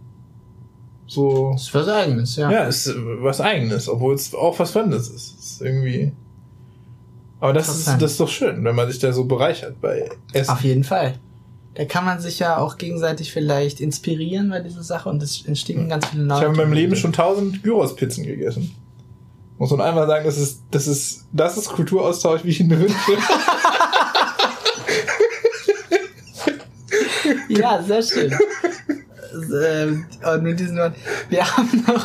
Ist was Eigenes, ja. Ja, ist was Eigenes, obwohl es auch was Fremdes ist. Ist irgendwie. Aber das ist doch schön, wenn man sich da so bereichert bei Essen. Auf jeden Fall. Da kann man sich ja auch gegenseitig vielleicht inspirieren bei dieser Sache und es entstehen ganz viele neue. Ich habe in meinem Leben schon 1000 Gyros-Pizzen gegessen. Muss man einmal sagen, das ist Kulturaustausch, wie ich ihn wünsche. Ja, sehr schön. Und mit diesen Worten, wir haben noch...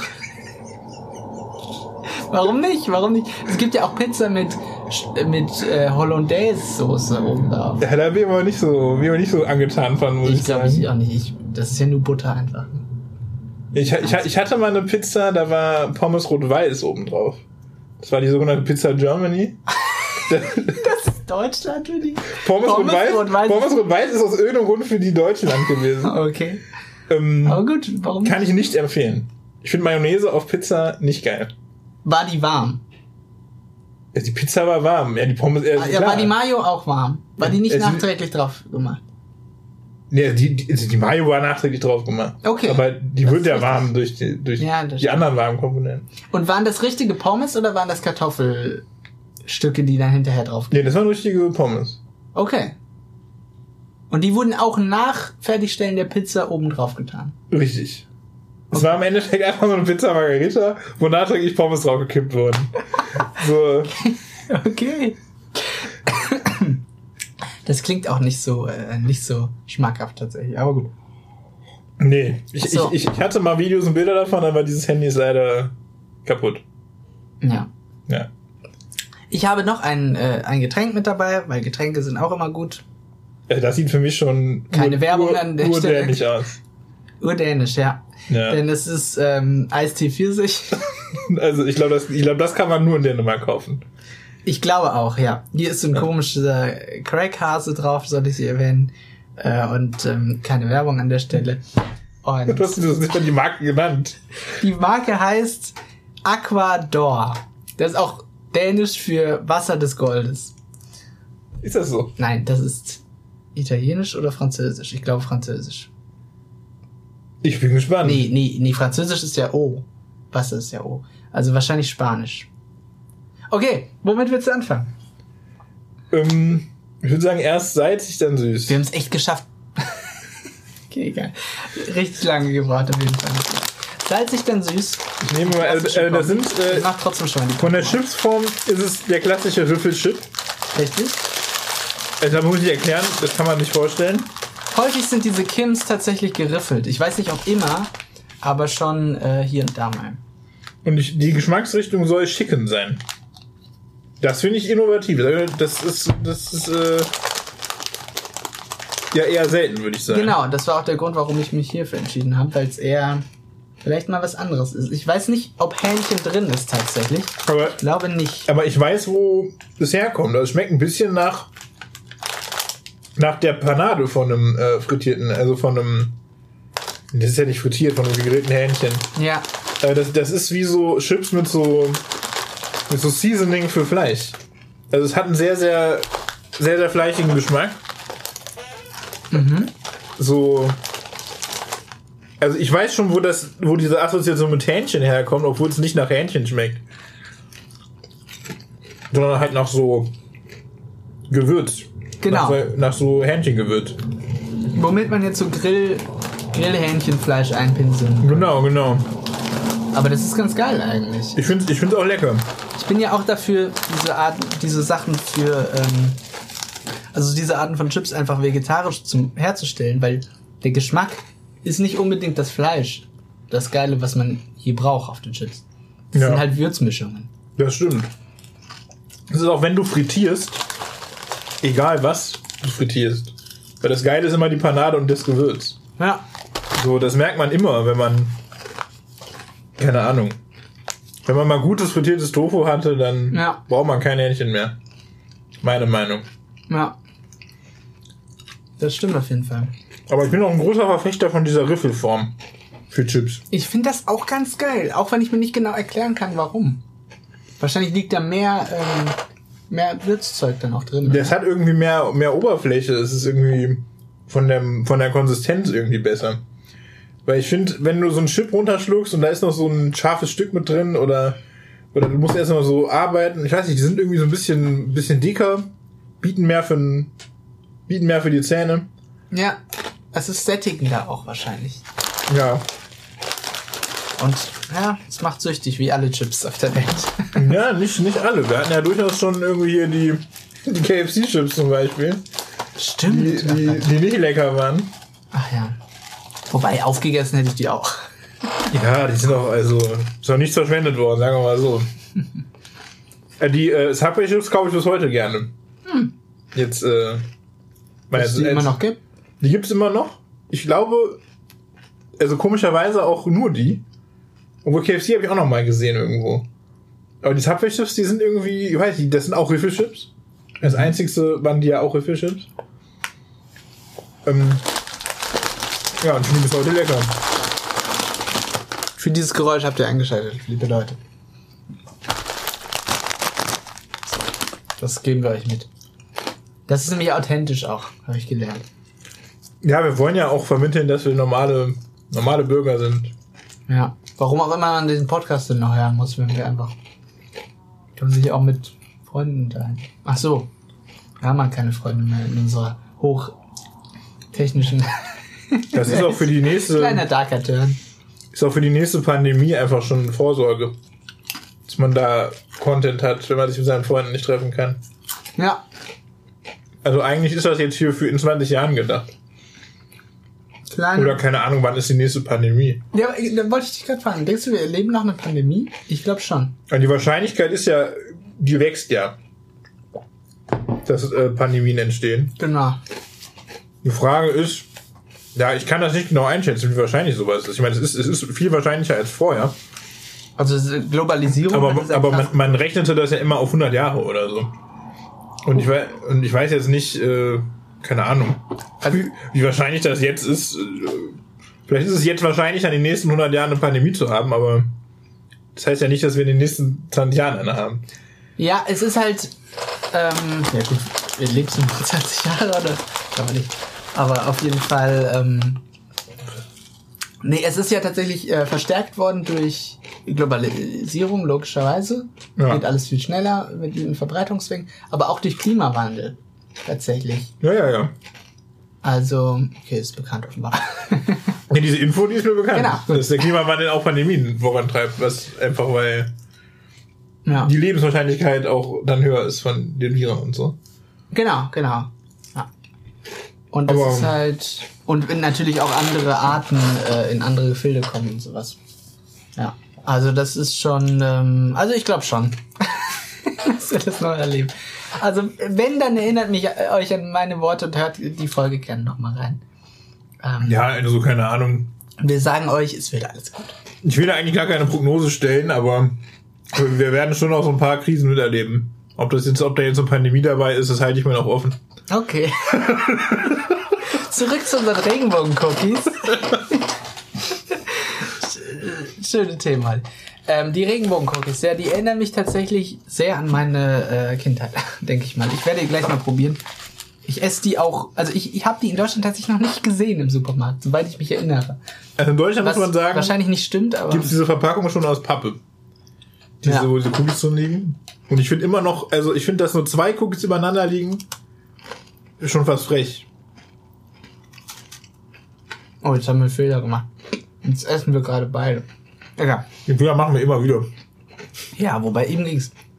Warum nicht? Es gibt ja auch Pizza mit Hollandaise-Soße oben drauf. Ja, da bin ich aber nicht so angetan von, muss ich sagen. Ich glaube, ich auch nicht. Das ist ja nur Butter einfach. Ich hatte mal eine Pizza, da war Pommes rot-weiß oben drauf. Das war die sogenannte Pizza Germany. Das ist Deutschland für die? Pommes rot-weiß ist aus irgendeinem Grund für die Deutschland gewesen. Okay. Aber gut, warum? Kann ich nicht empfehlen. Ich finde Mayonnaise auf Pizza nicht geil. War die warm? Ja, die Pizza war warm. Ja, die Pommes... ja, war die Mayo auch warm? War die nicht nachträglich drauf gemacht? Nee, die Mayo war nachträglich drauf gemacht. Okay. Aber die wird ja warm durch die anderen warmen Komponenten. Und waren das richtige Pommes oder waren das Kartoffelstücke, die dann hinterher drauf gingen? Nee, das waren richtige Pommes. Okay. Und die wurden auch nach Fertigstellen der Pizza oben drauf getan? Richtig. Es war im Endeffekt einfach so eine Pizza Margarita, wo nachträglich Pommes draufgekippt wurden. So. Okay. Das klingt auch nicht so schmackhaft tatsächlich, aber gut. Nee, ich hatte mal Videos und Bilder davon, aber dieses Handy ist leider kaputt. Ja. Ja. Ich habe noch ein Getränk mit dabei, weil Getränke sind auch immer gut. Das sieht für mich schon keine Werbung an der Stelle. Urdänisch aus. Urdänisch, ja. Denn es ist Eistee Pfirsich. Also ich glaube, das kann man nur in Dänemark kaufen. Ich glaube auch, ja. Hier ist so ein komischer Crack-Hase drauf, soll ich sie erwähnen. Und keine Werbung an der Stelle. Und du hast nicht mal die Marke genannt. Die Marke heißt Aquador. Das ist auch Dänisch für Wasser des Goldes. Ist das so? Nein, das ist Italienisch oder Französisch? Ich glaube Französisch. Ich bin gespannt. Nee, Französisch ist ja O. Wasser ist ja O. Also wahrscheinlich Spanisch. Okay, womit willst du anfangen? Ich würde sagen, erst salzig, dann süß. Wir haben es echt geschafft. Okay, egal. Richtig lange gebraucht auf jeden Fall. Salzig, dann süß. Ich nehme mal, das sind, mach trotzdem schon die von der Chipsform ist es der klassische Rüffelchip. Richtig. Da muss ich erklären, das kann man nicht vorstellen. Häufig sind diese Kims tatsächlich geriffelt. Ich weiß nicht, ob immer, aber schon hier und da mal. Und die Geschmacksrichtung soll Chicken sein. Das finde ich innovativ. Das ist ja eher selten, würde ich sagen. Genau, das war auch der Grund, warum ich mich hierfür entschieden habe, weil es eher vielleicht mal was anderes ist. Ich weiß nicht, ob Hähnchen drin ist tatsächlich. Aber ich glaube nicht. Aber ich weiß, wo es herkommt. Es schmeckt ein bisschen nach der Panade von einem frittierten, also von einem, das ist ja nicht frittiert, von einem gegrillten Hähnchen. Ja. Das ist wie so Chips mit so Seasoning für Fleisch. Also es hat einen sehr, sehr, sehr, sehr fleischigen Geschmack. Mhm. So. Also ich weiß schon, wo diese Assoziation mit Hähnchen herkommt, obwohl es nicht nach Hähnchen schmeckt. Sondern halt nach so Gewürz. Genau. Nach so Hähnchengewürz. Womit man jetzt so Grillhähnchenfleisch einpinseln. Genau. Aber das ist ganz geil eigentlich. Ich find's auch lecker. Ich bin ja auch dafür, diese Sachen für, also diese Arten von Chips einfach vegetarisch herzustellen, weil der Geschmack ist nicht unbedingt das Fleisch. Das Geile, was man hier braucht auf den Chips. Das sind halt Würzmischungen. Das stimmt. Das ist auch, wenn du frittierst, egal was du frittierst. Weil das Geile ist immer die Panade und das Gewürz. Ja. So, das merkt man immer, wenn man, keine Ahnung, wenn man mal gutes frittiertes Tofu hatte, dann braucht man kein Hähnchen mehr. Meine Meinung. Ja. Das stimmt auf jeden Fall. Aber ich bin auch ein großer Verfechter von dieser Riffelform für Chips. Ich finde das auch ganz geil, auch wenn ich mir nicht genau erklären kann, warum. Wahrscheinlich liegt da mehr Würzzeug dann auch drin. Das hat irgendwie mehr Oberfläche. Es ist irgendwie von der Konsistenz irgendwie besser. Weil ich finde, wenn du so einen Chip runterschluckst und da ist noch so ein scharfes Stück mit drin oder du musst erst mal so arbeiten. Ich weiß nicht, die sind irgendwie so ein bisschen dicker, bieten mehr für die Zähne. Ja, es ist sättigender auch wahrscheinlich. Ja. Und ja, es macht süchtig, wie alle Chips auf der Welt. Ja, nicht alle. Wir hatten ja durchaus schon irgendwie hier die KFC-Chips zum Beispiel. Stimmt. Die nicht lecker waren. Ach ja. Wobei, aufgegessen hätte ich die auch. Ja, die sind auch, also, ist auch nichts verschwendet worden, sagen wir mal so. Die Subway-Chips kaufe ich bis heute gerne. Jetzt, weil es die immer noch gibt? Die gibt's immer noch. Ich glaube, also komischerweise auch nur die. Obwohl KFC habe ich auch noch mal gesehen irgendwo. Aber die Subway-Chips, die sind irgendwie, ich weiß nicht, das sind auch Riffelchips. Das einzigste waren die ja auch Riffelchips. Ja, und ich finde die bis heute lecker. Für dieses Geräusch habt ihr eingeschaltet, liebe Leute. Das geben wir euch mit. Das ist nämlich authentisch auch, habe ich gelernt. Ja, wir wollen ja auch vermitteln, dass wir normale Bürger sind. Ja, warum auch immer man diesen Podcast denn noch hören muss, wenn wir einfach... Können sich auch mit Freunden unterhalten. Ach so, wir haben halt keine Freunde mehr in unserer hochtechnischen... Das ist auch für die nächste... Kleiner darker Turn. Ist auch für die nächste Pandemie einfach schon Vorsorge. Dass man da Content hat, wenn man sich mit seinen Freunden nicht treffen kann. Ja. Also eigentlich ist das jetzt hier für in 20 Jahren gedacht. Oder keine Ahnung, wann ist die nächste Pandemie? Ja, da wollte ich dich gerade fragen. Denkst du, wir erleben noch eine Pandemie? Ich glaube schon. Und die Wahrscheinlichkeit ist ja, die wächst ja, dass Pandemien entstehen. Genau. Die Frage ist, ja, ich kann das nicht genau einschätzen, wie wahrscheinlich sowas ist. Ich meine, es ist viel wahrscheinlicher als vorher. Also Globalisierung. Aber man rechnete das ja immer auf 100 Jahre oder so. Und ich weiß jetzt nicht, keine Ahnung, wie wahrscheinlich das jetzt ist. Vielleicht ist es jetzt wahrscheinlich, in den nächsten 100 Jahren eine Pandemie zu haben, aber das heißt ja nicht, dass wir in den nächsten 20 Jahren eine haben. Ja, es ist halt, ja gut, wir leben nur 20 Jahre, oder? Kann man nicht. Aber auf jeden Fall, nee, es ist ja tatsächlich verstärkt worden durch Globalisierung, logischerweise. Ja. Geht alles viel schneller mit den Verbreitungswegen, aber auch durch Klimawandel, tatsächlich. Ja. Also, okay, ist bekannt offenbar. Ja, diese Info, die ist mir bekannt. Genau. Dass der Klimawandel auch Pandemien vorantreibt, was einfach, weil die Lebenswahrscheinlichkeit auch dann höher ist von den Viren und so. Genau. Ja. Und das ist halt, und wenn natürlich auch andere Arten in andere Gefilde kommen und sowas. Ja. Also das ist schon, also ich glaube schon, dass wir das noch erleben. Also wenn, dann erinnert mich euch an meine Worte und hört die Folge gerne nochmal rein. Ja, also keine Ahnung. Wir sagen euch, es wird alles gut. Ich will da eigentlich gar keine Prognose stellen, aber wir werden schon noch so ein paar Krisen miterleben. Ob da jetzt eine Pandemie dabei ist, das halte ich mir noch offen. Okay. Zurück zu unseren Regenbogen-Cookies. Schöne Themen halt. Die Regenbogen-Cookies, ja, die erinnern mich tatsächlich sehr an meine Kindheit, denke ich mal. Ich werde die gleich mal probieren. Ich esse die auch, also ich habe die in Deutschland tatsächlich noch nicht gesehen im Supermarkt, soweit ich mich erinnere. Also in Deutschland muss man sagen, wahrscheinlich nicht stimmt, aber gibt es diese Verpackung schon aus Pappe. Wo diese Cookies drin liegen. Und ich finde immer noch, also ich finde, dass nur 2 Cookies übereinander liegen, ist schon fast frech. Oh, jetzt haben wir einen Fehler gemacht. Jetzt essen wir gerade beide. Egal. Den Fehler machen wir immer wieder. Ja, wobei eben ging's.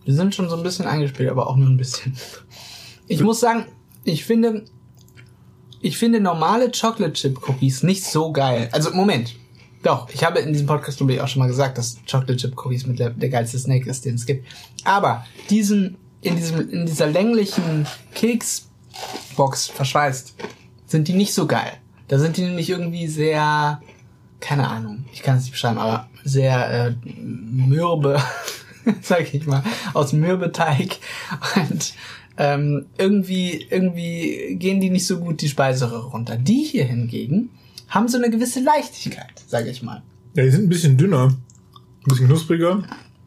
Wir sind schon so ein bisschen eingespielt, aber auch nur ein bisschen. Ich muss sagen, ich finde normale Chocolate Chip Cookies nicht so geil. Also, Moment. Doch, ich habe in diesem Podcast, glaube ich, auch schon mal gesagt, dass Chocolate Chip Cookies mit der geilste Snack ist, den es gibt. Aber in dieser länglichen Keksbox verschweißt, sind die nicht so geil. Da sind die nämlich irgendwie sehr, keine Ahnung, ich kann es nicht beschreiben, aber sehr mürbe, sag ich mal, aus Mürbeteig. Und irgendwie gehen die nicht so gut die Speiseröhre runter. Die hier hingegen haben so eine gewisse Leichtigkeit, sage ich mal. Ja, die sind ein bisschen dünner, ein bisschen knuspriger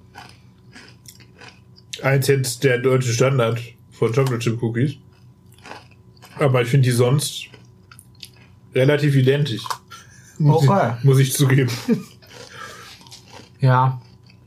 als jetzt der deutsche Standard von Chocolate Chip Cookies. Aber ich finde die sonst relativ identisch. Muss ich zugeben. Ja.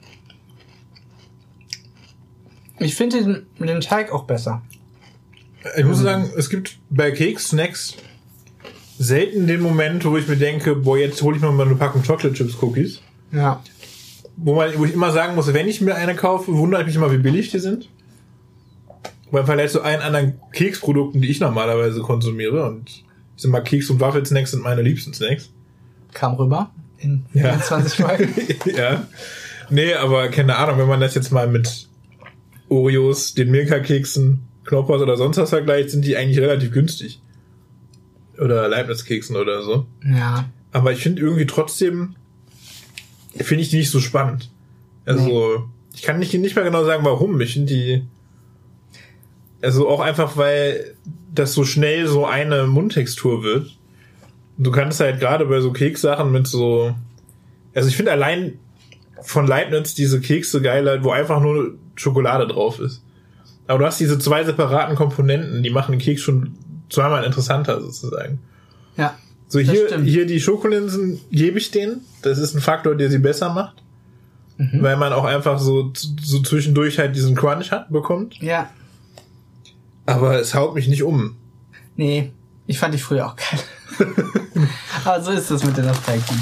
Ich finde den Teig auch besser. Ich muss sagen, es gibt bei Keks-Snacks selten den Moment, wo ich mir denke, boah, jetzt hole ich mir mal eine Packung Chocolate Chips Cookies. Ja. Wo ich immer sagen muss, wenn ich mir eine kaufe, wundere ich mich immer, wie billig die sind. Weil vielleicht so allen anderen Keksprodukten, die ich normalerweise konsumiere, und ich sag mal, Keks- und Waffelsnacks sind meine liebsten Snacks. Kam rüber in 20 Folgen. Ja. Nee, aber keine Ahnung, wenn man das jetzt mal mit Oreos, den Milka-Keksen, Knoppers oder sonst was vergleicht, sind die eigentlich relativ günstig. Oder Leibniz-Keksen oder so. Ja. Aber ich finde irgendwie trotzdem, finde ich die nicht so spannend. Also, ich kann nicht mehr genau sagen, warum. Ich finde die, also auch einfach, weil das so schnell so eine Mundtextur wird. Du kannst halt gerade bei so Kekssachen mit so, also ich finde allein von Leibniz diese Kekse geil halt, wo einfach nur Schokolade drauf ist. Aber du hast diese zwei separaten Komponenten, die machen den Keks schon zweimal interessanter sozusagen. Ja. So hier die Schokolinsen gebe ich denen. Das ist ein Faktor, der sie besser macht. Mhm. Weil man auch einfach so zwischendurch halt diesen Crunch bekommt. Ja. Aber es haut mich nicht um. Nee, ich fand die früher auch geil. Aber so ist das mit den Aspekten.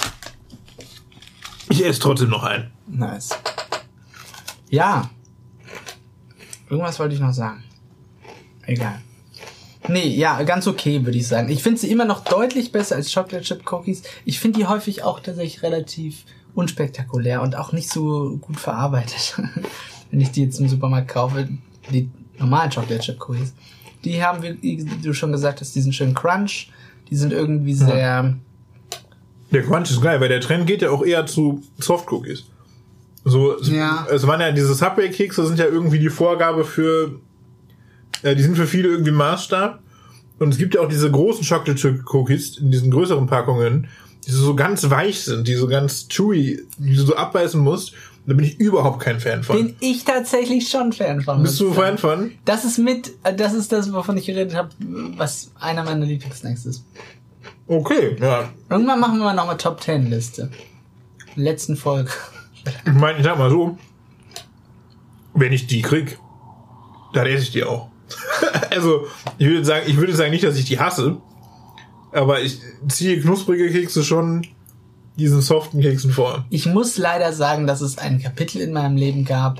Ich esse trotzdem noch einen. Nice. Ja. Irgendwas wollte ich noch sagen. Egal. Nee, ja, ganz okay, würde ich sagen. Ich finde sie immer noch deutlich besser als Chocolate Chip Cookies. Ich finde die häufig auch tatsächlich relativ unspektakulär und auch nicht so gut verarbeitet. Wenn ich die jetzt im Supermarkt kaufe, die normalen Chocolate Chip Cookies. Die haben, wie du schon gesagt hast, diesen schönen Crunch. Die sind irgendwie sehr... Der Crunch ist geil, weil der Trend geht ja auch eher zu Soft Cookies. So, ja. Es waren ja diese Subway-Kekse, sind ja irgendwie die Vorgabe für... die sind für viele irgendwie Maßstab. Und es gibt ja auch diese großen Chocolate Chip Cookies in diesen größeren Packungen, die so ganz weich sind, die so ganz chewy, die du so abbeißen musst. Da bin ich überhaupt kein Fan von. Bin ich tatsächlich schon Fan von. Bist du Fan von? Das ist das, wovon ich geredet habe, was einer meiner Lieblingssnacks ist. Okay, ja. Irgendwann machen wir noch mal Top 10 Liste. Letzten Folge. Ich meine, ich sag mal so, wenn ich die krieg, dann esse ich die auch. Also, ich würde sagen nicht, dass ich die hasse, aber ich ziehe knusprige Kekse schon diesen soften Keksen vor. Ich muss leider sagen, dass es ein Kapitel in meinem Leben gab,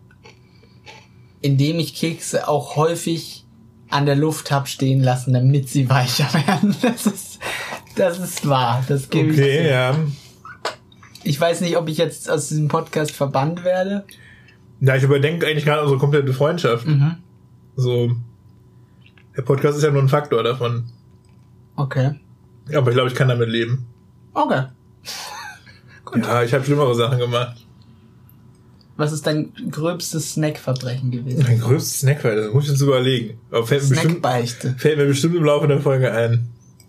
in dem ich Kekse auch häufig an der Luft habe stehen lassen, damit sie weicher werden. Das ist wahr. Das gebe ich zu. Okay, ja. Ich weiß nicht, ob ich jetzt aus diesem Podcast verbannt werde. Ja, ich überdenke eigentlich gerade unsere komplette Freundschaft. Mhm. So, der Podcast ist ja nur ein Faktor davon. Okay. Aber ich glaube, ich kann damit leben. Okay. Gut. Ja, ich habe schlimmere Sachen gemacht. Was ist dein gröbstes Snackverbrechen gewesen? Mein größtes Snackverbrechen, das muss ich jetzt überlegen. Aber fällt mir bestimmt im Laufe der Folge ein.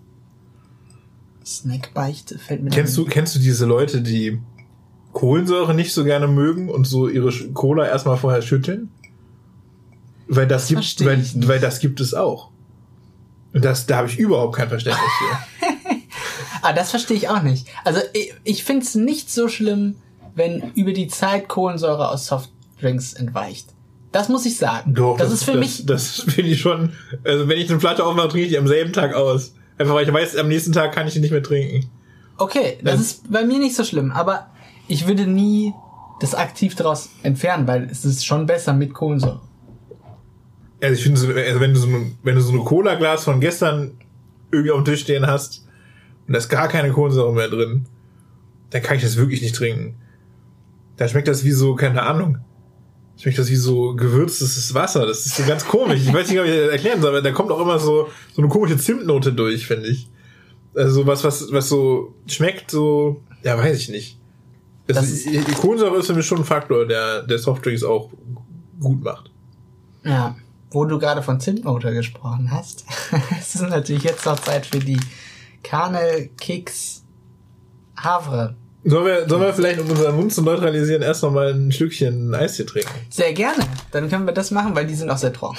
Snackbeichte fällt mir Kennst du diese Leute, die Kohlensäure nicht so gerne mögen und so ihre Cola erstmal vorher schütteln? Weil das gibt es auch. Und da habe ich überhaupt kein Verständnis für. Das verstehe ich auch nicht. Also ich finde es nicht so schlimm, wenn über die Zeit Kohlensäure aus Softdrinks entweicht. Das muss ich sagen. Doch, das ist für mich... Das finde ich schon... Also wenn ich eine Flasche aufmache, trinke ich die am selben Tag aus. Einfach weil ich weiß, am nächsten Tag kann ich die nicht mehr trinken. Okay, das ist bei mir nicht so schlimm. Aber ich würde nie das aktiv daraus entfernen, weil es ist schon besser mit Kohlensäure. Also ich finde, also wenn du so eine Cola-Glas von gestern irgendwie auf dem Tisch stehen hast und da ist gar keine Kohlensäure mehr drin, dann kann ich das wirklich nicht trinken. Da schmeckt das wie so, keine Ahnung, schmeckt das wie so gewürztes Wasser. Das ist so ganz komisch. Ich weiß nicht, ob ich das erklären soll, aber da kommt auch immer so eine komische Zimtnote durch, finde ich. Also was so schmeckt so, ja, weiß ich nicht. Die Kohlensäure ist für mich schon ein Faktor, der Softdrinks auch gut macht. Ja, wo du gerade von Zimtnote gesprochen hast. Es ist natürlich jetzt noch Zeit für die Kernel Keks Havre. Sollen wir vielleicht, um unseren Mund zu neutralisieren, erst noch mal ein Schlückchen Eistee trinken? Sehr gerne. Dann können wir das machen, weil die sind auch sehr trocken.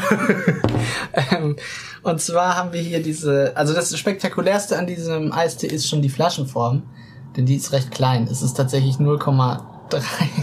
Und zwar haben wir hier also das Spektakulärste an diesem Eistee ist schon die Flaschenform, denn die ist recht klein. Es ist tatsächlich 0,3.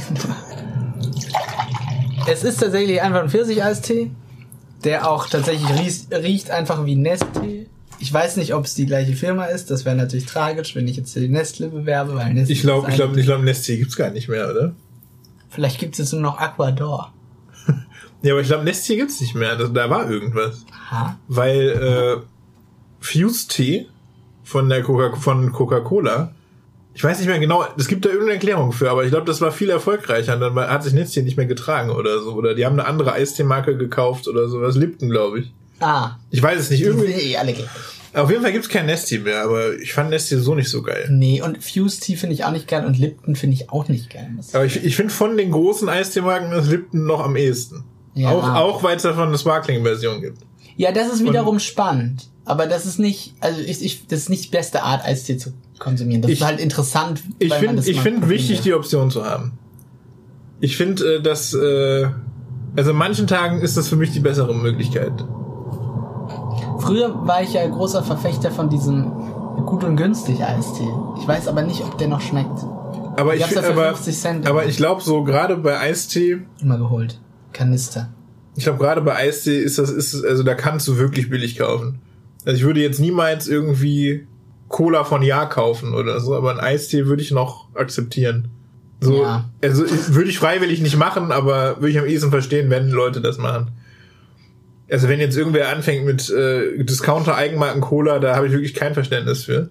Es ist tatsächlich einfach ein Pfirsich-Eistee, der auch tatsächlich riecht einfach wie Nestlé. Ich weiß nicht, ob es die gleiche Firma ist. Das wäre natürlich tragisch, wenn ich jetzt die Nestle bewerbe, weil Nestle. Ich glaube, Nestlé gibt's gar nicht mehr, oder? Vielleicht gibt's jetzt nur noch Aquador. Ja, aber ich glaube, Nestlé gibt's nicht mehr. Da war irgendwas. Aha. Weil Fuse-Tee von Coca-Cola, ich weiß nicht mehr genau, es gibt da irgendeine Erklärung für, aber ich glaube, das war viel erfolgreicher. Und dann hat sich Nestlé nicht mehr getragen oder so. Oder die haben eine andere Eistee-Marke gekauft oder sowas. Lipton, glaube ich. Ich weiß es nicht. Irgendwie. Alle gleich. Auf jeden Fall gibt's kein Nestlé mehr, aber ich fand Nestlé so nicht so geil. Nee, und Fuse Tea finde ich auch nicht geil und Lipton finde ich auch nicht geil. Aber ich finde von den großen Eistee-Marken das Lipton noch am ehesten. Ja. Auch weil es davon eine Sparkling-Version gibt. Ja, das ist wiederum spannend. Aber das ist nicht, also das ist nicht die beste Art, Eistee zu konsumieren. Das ist halt interessant. Ich finde wichtig, die Option zu haben. Ich finde, dass, also an manchen Tagen ist das für mich die bessere Möglichkeit. Früher war ich ja großer Verfechter von diesem gut und günstig Eistee. Ich weiß aber nicht, ob der noch schmeckt. Aber ich glaube so, gerade bei Eistee. Immer geholt. Kanister. Ich glaube, gerade bei Eistee also da kannst du wirklich billig kaufen. Also ich würde jetzt niemals irgendwie Cola von Jahr kaufen oder so, aber einen Eistee würde ich noch akzeptieren. So, ja. Also würde ich freiwillig nicht machen, aber würde ich am ehesten verstehen, wenn Leute das machen. Also wenn jetzt irgendwer anfängt mit Discounter-Eigenmarken-Cola, da habe ich wirklich kein Verständnis für.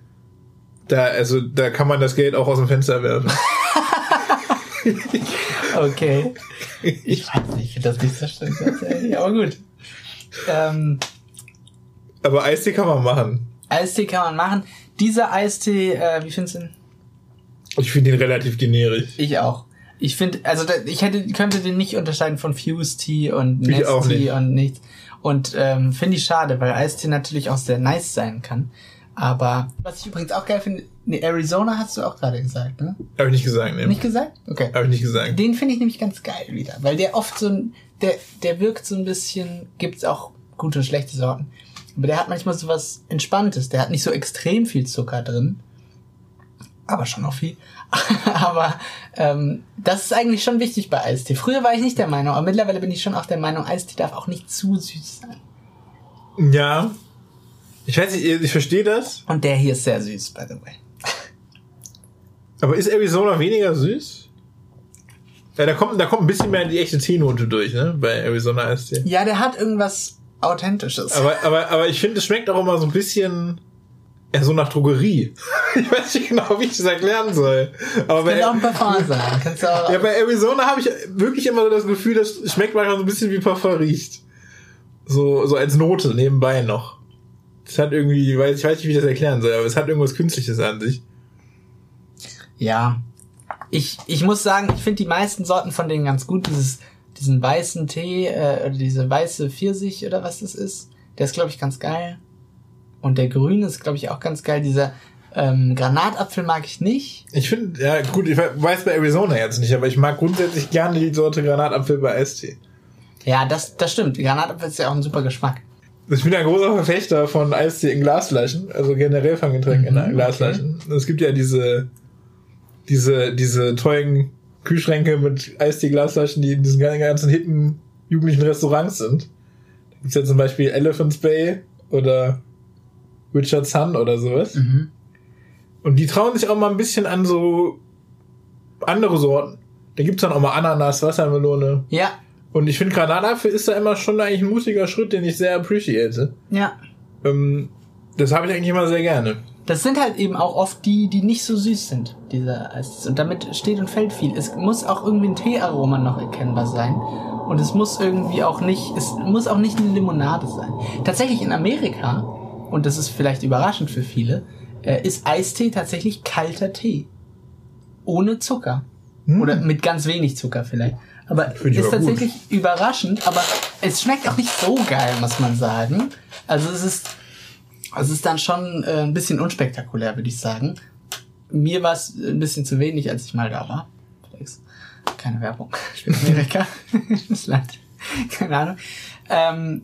Da kann man das Geld auch aus dem Fenster werfen. Okay. Ich weiß nicht, ich finde das nicht so schön. Aber gut. Aber Eistee kann man machen. Eistee kann man machen. Dieser Eistee, wie findest du ihn? Ich finde ihn relativ generisch. Ich auch. Ich finde, also könnte den nicht unterscheiden von Fuse Tea und Nestlé und nichts. Und finde ich schade, weil Eistee natürlich auch sehr nice sein kann. Aber was ich übrigens auch geil finde, Arizona hast du auch gerade gesagt, ne? Hab ich nicht gesagt, ne? Nicht gesagt? Okay. Hab ich nicht gesagt. Den finde ich nämlich ganz geil wieder, weil der oft der wirkt so ein bisschen, gibt's auch gute und schlechte Sorten, aber der hat manchmal so was Entspanntes, der hat nicht so extrem viel Zucker drin, aber schon noch viel. Aber das ist eigentlich schon wichtig bei Eistee. Früher war ich nicht der Meinung, aber mittlerweile bin ich schon auch der Meinung, Eistee darf auch nicht zu süß sein. Ja. Ich weiß nicht, ich verstehe das. Und der hier ist sehr süß, by the way. Aber ist Arizona weniger süß? Ja, da kommt ein bisschen mehr die echte Teenote durch, ne? Bei Arizona Eistee. Ja, der hat irgendwas Authentisches. Aber ich finde, es schmeckt auch immer so ein bisschen so nach Drogerie. Ich weiß nicht genau, wie ich das erklären soll. Aber das kann auch ein Parfum sein. Kannst du auch bei Arizona habe ich wirklich immer so das Gefühl, das schmeckt manchmal so ein bisschen wie Parfum riecht. So als Note nebenbei noch. Das hat irgendwie, ich weiß nicht, wie ich das erklären soll, aber es hat irgendwas Künstliches an sich. Ja. Ich muss sagen, ich finde die meisten Sorten von denen ganz gut. Diesen weißen Tee, oder diese weiße Pfirsich oder was das ist, der ist, glaube ich, ganz geil. Und der grüne ist, glaube ich, auch ganz geil. Dieser Granatapfel mag ich nicht. Ich finde, ja gut, ich weiß bei Arizona jetzt nicht, aber ich mag grundsätzlich gerne die Sorte Granatapfel bei Eistee. Ja, das stimmt. Granatapfel ist ja auch ein super Geschmack. Ich bin ein großer Verfechter von Eistee in Glasflaschen, also generell von Getränken in Glasflaschen. Okay. Es gibt ja diese tollen Kühlschränke mit Eistee-Glasflaschen, die in diesen ganzen hippen jugendlichen Restaurants sind. Da gibt's ja zum Beispiel Elephant's Bay oder Richard Sun oder sowas. Mhm. Und die trauen sich auch mal ein bisschen an so andere Sorten. Da gibt's dann auch mal Ananas, Wassermelone. Ja. Und ich finde, Granatapfel ist da immer schon eigentlich ein mutiger Schritt, den ich sehr appreciate. Ja. Das habe ich eigentlich immer sehr gerne. Das sind halt eben auch oft die nicht so süß sind, diese Eistees. Und damit steht und fällt viel. Es muss auch irgendwie ein Teearoma noch erkennbar sein. Und es muss irgendwie auch nicht, es muss auch nicht eine Limonade sein. Tatsächlich in Amerika, und das ist vielleicht überraschend für viele, ist Eistee tatsächlich kalter Tee. Ohne Zucker. Oder mit ganz wenig Zucker vielleicht. Aber ist tatsächlich überraschend, aber es schmeckt auch nicht so geil, muss man sagen. Also es ist dann schon ein bisschen unspektakulär, würde ich sagen. Mir war es ein bisschen zu wenig, als ich mal da war. Keine Werbung. Ich bin in Amerika. Das Land. Keine Ahnung.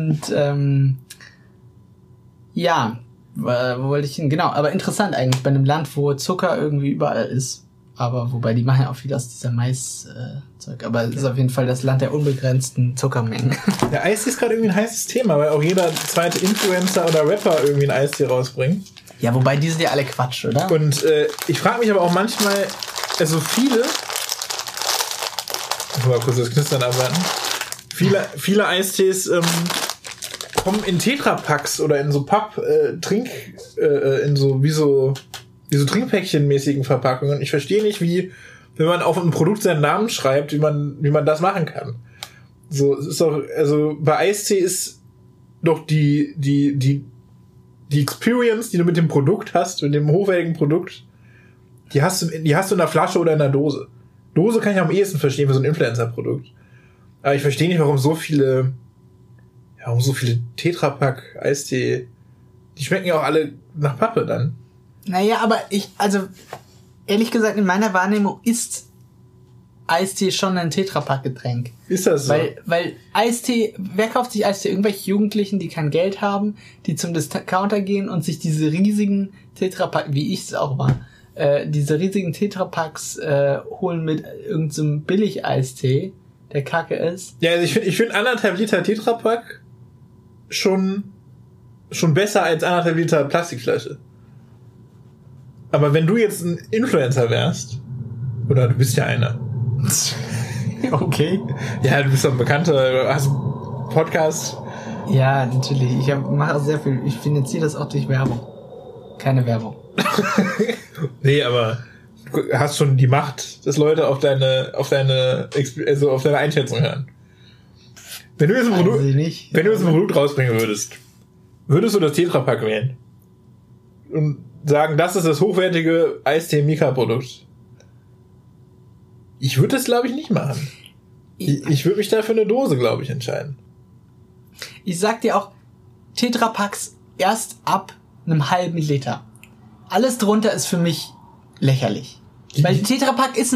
Ja, wo wollte ich hin? Genau, aber interessant eigentlich bei einem Land, wo Zucker irgendwie überall ist. Aber wobei, die machen ja auch viel aus dieser Mais-Zeug. Aber es ist auf jeden Fall das Land der unbegrenzten Zuckermengen. Der Eistee ist gerade irgendwie ein heißes Thema, weil auch jeder zweite Influencer oder Rapper irgendwie ein Eistee rausbringt. Ja, wobei die sind ja alle Quatsch, oder? Und ich frage mich aber auch manchmal, also viele... Ich muss mal kurz das Knistern abwarten. Viele Eistees kommen in Tetrapacks oder in so in so Trinkpäckchenmäßigen Verpackungen. Ich verstehe nicht, wie, wenn man auf ein Produkt seinen Namen schreibt, wie man das machen kann. So, es ist doch, also bei Eistee ist doch die Experience, die du mit dem Produkt hast, mit dem hochwertigen Produkt, die hast du in der Flasche oder in der Dose. Dose kann ich am ehesten verstehen für so ein Influencer-Produkt. Aber ich verstehe nicht, warum so viele Tetrapack Eistee, die schmecken ja auch alle nach Pappe dann. Naja, aber ehrlich gesagt, in meiner Wahrnehmung ist Eistee schon ein Tetrapack-Getränk. Ist das so? Weil Eistee, wer kauft sich Eistee? Irgendwelche Jugendlichen, die kein Geld haben, die zum Discounter gehen und sich diese riesigen Tetrapack, wie ich es auch war, diese riesigen Tetrapacks holen mit irgendeinem Billig-Eistee, der kacke ist. Ja, also ich finde 1,5 Liter Tetrapack schon besser als 1,5 Liter Plastikflasche. Aber wenn du jetzt ein Influencer wärst, oder du bist ja einer. Okay. Ja, du bist doch ein Bekannter, hast einen Podcast. Ja, natürlich. Ich mache sehr viel. Ich finanziere das auch durch Werbung. Keine Werbung. Nee, aber du hast schon die Macht, dass Leute auf deine Einschätzung hören. Wenn du jetzt ein Produkt rausbringen würdest du das Tetrapack wählen? Und sagen, das ist das hochwertige Eistee-Mika-Produkt. Ich würde das, glaube ich, nicht machen. Ich würde mich da für eine Dose, glaube ich, entscheiden. Ich sag dir auch, Tetrapacks erst ab einem halben Liter. Alles drunter ist für mich lächerlich. Weil Tetrapack ist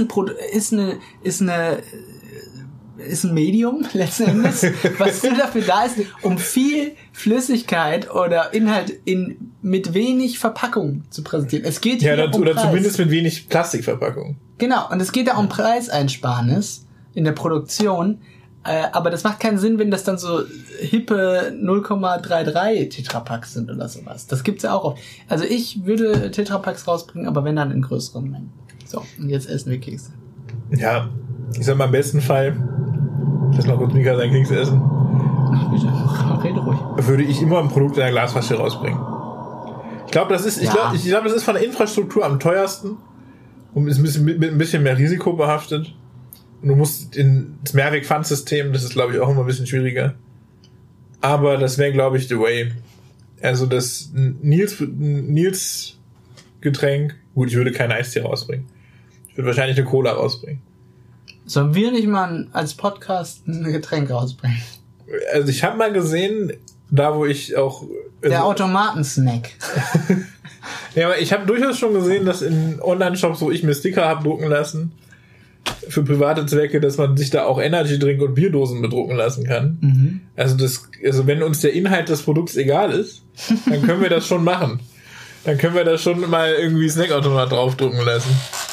ein Medium, letzten Endes, was nur dafür da ist, um viel Flüssigkeit oder Inhalt mit wenig Verpackung zu präsentieren. Es geht hier um oder Preis. Zumindest mit wenig Plastikverpackung. Genau, und es geht da um Preiseinsparnis in der Produktion, aber das macht keinen Sinn, wenn das dann so hippe 0,33 Tetrapacks sind oder sowas. Das gibt's ja auch oft. Also ich würde Tetrapacks rausbringen, aber wenn dann in größeren Mengen. So, und jetzt essen wir Kekse. Ja, ich sag mal im besten Fall, lass mal kurz Mika seinen Keks essen. Ach bitte, rede ruhig. Würde ich immer ein Produkt in der Glasflasche rausbringen. Ich glaube, das ist von der Infrastruktur am teuersten und ist mit ein bisschen mehr Risiko behaftet. Und du musst das Mehrweg-Pfandsystem, das ist, glaube ich, auch immer ein bisschen schwieriger. Aber das wäre, glaube ich, the way. Also das Nils Getränk, gut, ich würde keinen Eistee rausbringen. Ich würde wahrscheinlich eine Cola rausbringen. Sollen wir nicht mal als Podcast ein Getränk rausbringen? Also ich habe mal gesehen, da wo ich auch... Der Automatensnack. Ja, aber ich habe durchaus schon gesehen, dass in Online-Shops, wo ich mir Sticker habe drucken lassen, für private Zwecke, dass man sich da auch Energy-Drink und Bierdosen bedrucken lassen kann. Mhm. Also wenn uns der Inhalt des Produkts egal ist, dann können wir das schon machen. Dann können wir da schon mal irgendwie Snackautomat draufdrucken lassen.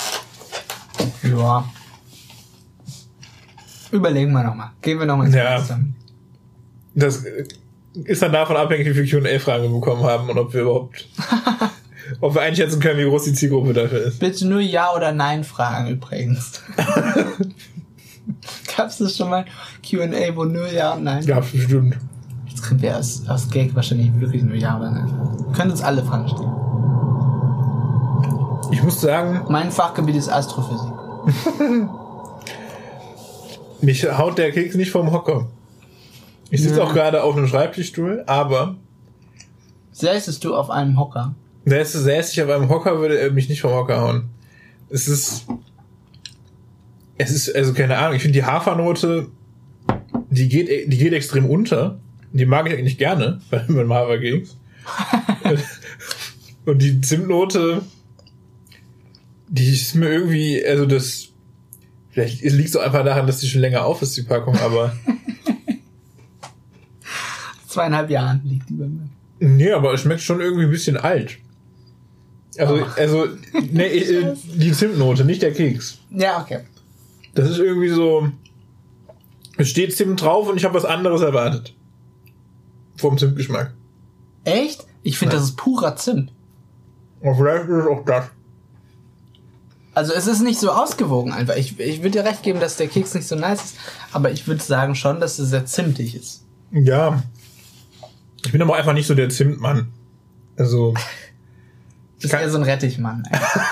Ja. Überlegen wir nochmal. Gehen wir nochmal ins zusammen. Das ist dann davon abhängig, wie viele Q&A-Fragen wir bekommen haben und ob wir überhaupt ob wir einschätzen können, wie groß die Zielgruppe dafür ist. Bitte nur Ja- oder Nein-Fragen übrigens. Gab's das schon mal? Q&A, wo nur Ja und Nein? Gab's bestimmt. Jetzt kriegen wir aus Gag wahrscheinlich wirklich nur Ja oder Nein. Wir können uns alle Fragen stellen. Ich muss sagen... Mein Fachgebiet ist Astrophysik. Mich haut der Keks nicht vom Hocker. Ich sitze auch gerade auf einem Schreibtischstuhl, aber... Säßest du auf einem Hocker? Säß ich auf einem Hocker, würde er mich nicht vom Hocker hauen. Es ist, also keine Ahnung, ich finde die Hafernote, die geht extrem unter. Die mag ich eigentlich gerne, bei meinem Haferkeks. Und die Zimtnote, die ist mir irgendwie, also das, vielleicht liegt es auch einfach daran, dass die schon länger auf ist, die Packung, aber... 2,5 Jahren liegt die bei mir. Nee, aber es schmeckt schon irgendwie ein bisschen alt. Die Zimtnote, nicht der Keks. Ja, okay. Das ist irgendwie so, es steht Zimt drauf und ich habe was anderes erwartet. Vom Zimtgeschmack. Echt? Ich finde, Ja. das ist purer Zimt. Und vielleicht ist es auch das. Also es ist nicht so ausgewogen einfach. Ich würde dir recht geben, dass der Keks nicht so nice ist, aber ich würde sagen schon, dass er sehr zimtig ist. Ja. Ich bin aber einfach nicht so der Zimtmann. Also... Du bist eher so ein Rettichmann.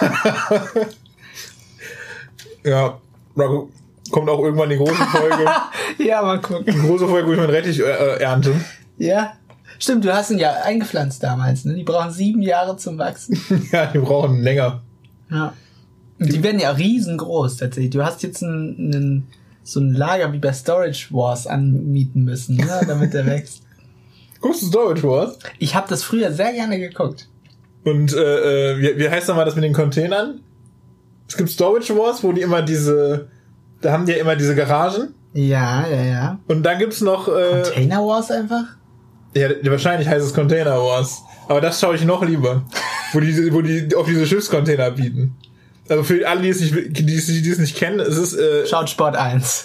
Ja, da kommt auch irgendwann die große Folge. Ja, mal gucken. Die große Folge, wo ich meinen Rettich ernte. Ja. Stimmt, du hast ihn ja eingepflanzt damals, ne? Die brauchen 7 Jahre zum Wachsen. Ja, die brauchen länger. Ja. Und die werden ja riesengroß tatsächlich. Du hast jetzt so ein Lager wie bei Storage Wars anmieten müssen, ne? Damit der wächst. Guckst du Storage Wars? Ich habe das früher sehr gerne geguckt. Und wie heißt nochmal das mit den Containern? Es gibt Storage Wars, wo die immer da haben die ja immer diese Garagen. Ja. Und dann gibt's noch... Container Wars einfach? Ja, wahrscheinlich heißt es Container Wars. Aber das schaue ich noch lieber. wo die auf diese Schiffscontainer bieten. Also für alle, die es nicht kennen, es ist... Schaut Sport 1.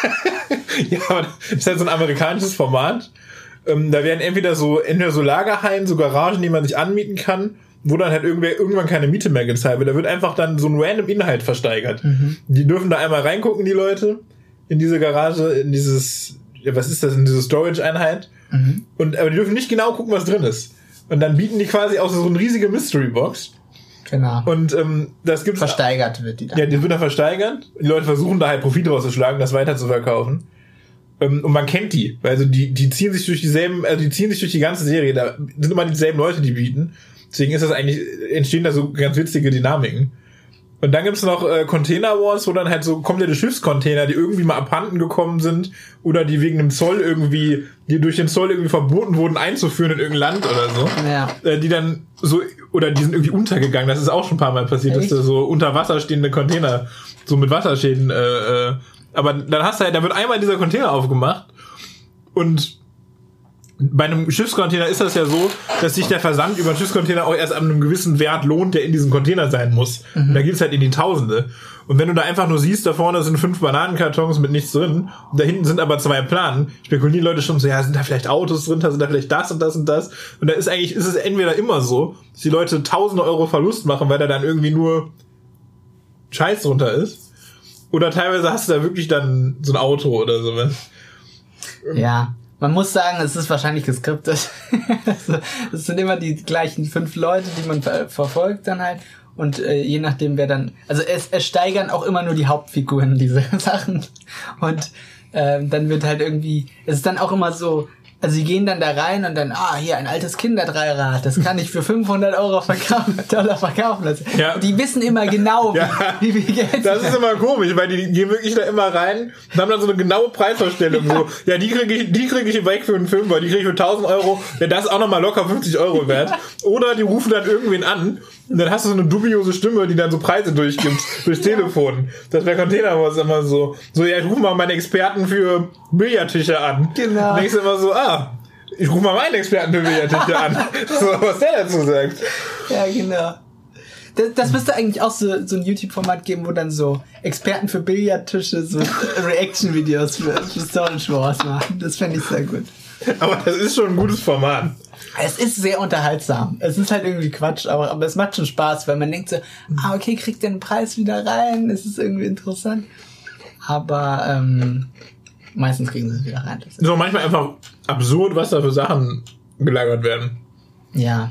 Ja, aber das ist halt so ein amerikanisches Format. Da werden entweder so Lagerhallen, so Garagen, die man sich anmieten kann, wo dann halt irgendwann keine Miete mehr gezahlt wird. Da wird einfach dann so ein random Inhalt versteigert. Mhm. Die dürfen da einmal reingucken, die Leute, in diese Garage, in dieses, was ist das, in diese Storage-Einheit. Mhm. Aber die dürfen nicht genau gucken, was drin ist. Und dann bieten die quasi auch so eine riesige Mystery-Box. Genau. Und das gibt's... Versteigert wird die dann. Ja, die wird dann versteigert. Die Leute versuchen da halt Profit rauszuschlagen, das weiter zu verkaufen. Und man kennt die. Also die ziehen sich durch die ganze Serie. Da sind immer dieselben Leute, die bieten. Deswegen entstehen da so ganz witzige Dynamiken. Und dann gibt's noch Container Wars, wo dann halt so komplette Schiffscontainer, die irgendwie mal abhanden gekommen sind oder die wegen dem Zoll die durch den Zoll irgendwie verboten wurden einzuführen in irgendein Land oder so. Ja. Die dann so, oder die sind irgendwie untergegangen. Das ist auch schon ein paar Mal passiert, Echt? Dass da so unter Wasser stehende Container so mit Wasserschäden, aber dann da wird einmal dieser Container aufgemacht und bei einem Schiffscontainer ist das ja so, dass sich der Versand über einen Schiffscontainer auch erst an einem gewissen Wert lohnt, der in diesem Container sein muss. Mhm. Und da geht's halt in die Tausende. Und wenn du da einfach nur siehst, da vorne sind 5 Bananenkartons mit nichts drin, und da hinten sind aber 2 Planen, spekulieren die Leute schon so, ja, sind da vielleicht Autos drin, sind da vielleicht das und das und das. Und da ist es entweder immer so, dass die Leute tausende Euro Verlust machen, weil da dann irgendwie nur Scheiß drunter ist. Oder teilweise hast du da wirklich dann so ein Auto oder sowas. Ja. Man muss sagen, es ist wahrscheinlich geskriptet. Es sind immer die gleichen 5 Leute, die man verfolgt dann halt. Und je nachdem, wer dann... Also es steigern auch immer nur die Hauptfiguren, diese Sachen. Und dann wird halt irgendwie... Es ist dann auch immer so... Also sie gehen dann da rein und dann, hier ein altes Kinderdreirad, das kann ich für 500 Euro Dollar verkaufen. Ja. Und die wissen immer genau, wie viel Geld. Das ist immer komisch, weil die gehen wirklich da immer rein und haben dann so eine genaue Preisvorstellung. Ja. So, ja, die kriege ich weg für einen Fünfer, die kriege ich für 1000 Euro, ja, das ist auch nochmal locker 50 Euro wert. Oder die rufen dann irgendwen an und dann hast du so eine dubiose Stimme, die dann so Preise durchgibt, durchs Telefon. Das wäre Container Wars immer so, ja, ich rufe mal meine Experten für Billardtische an. Genau. Und denkst du immer so, ich rufe mal meinen Experten für Billardtische an. So, was der dazu sagt. Ja, genau. Das müsste eigentlich auch so ein YouTube-Format geben, wo dann so Experten für Billardtische so Reaction-Videos für Storage Wars machen. Das fände ich sehr gut. Aber das ist schon ein gutes Format. Es ist sehr unterhaltsam. Es ist halt irgendwie Quatsch, aber es macht schon Spaß, weil man denkt so, okay, kriegt der den Preis wieder rein? Es ist irgendwie interessant. Aber meistens kriegen sie es wieder rein. So manchmal einfach absurd, was da für Sachen gelagert werden. Ja.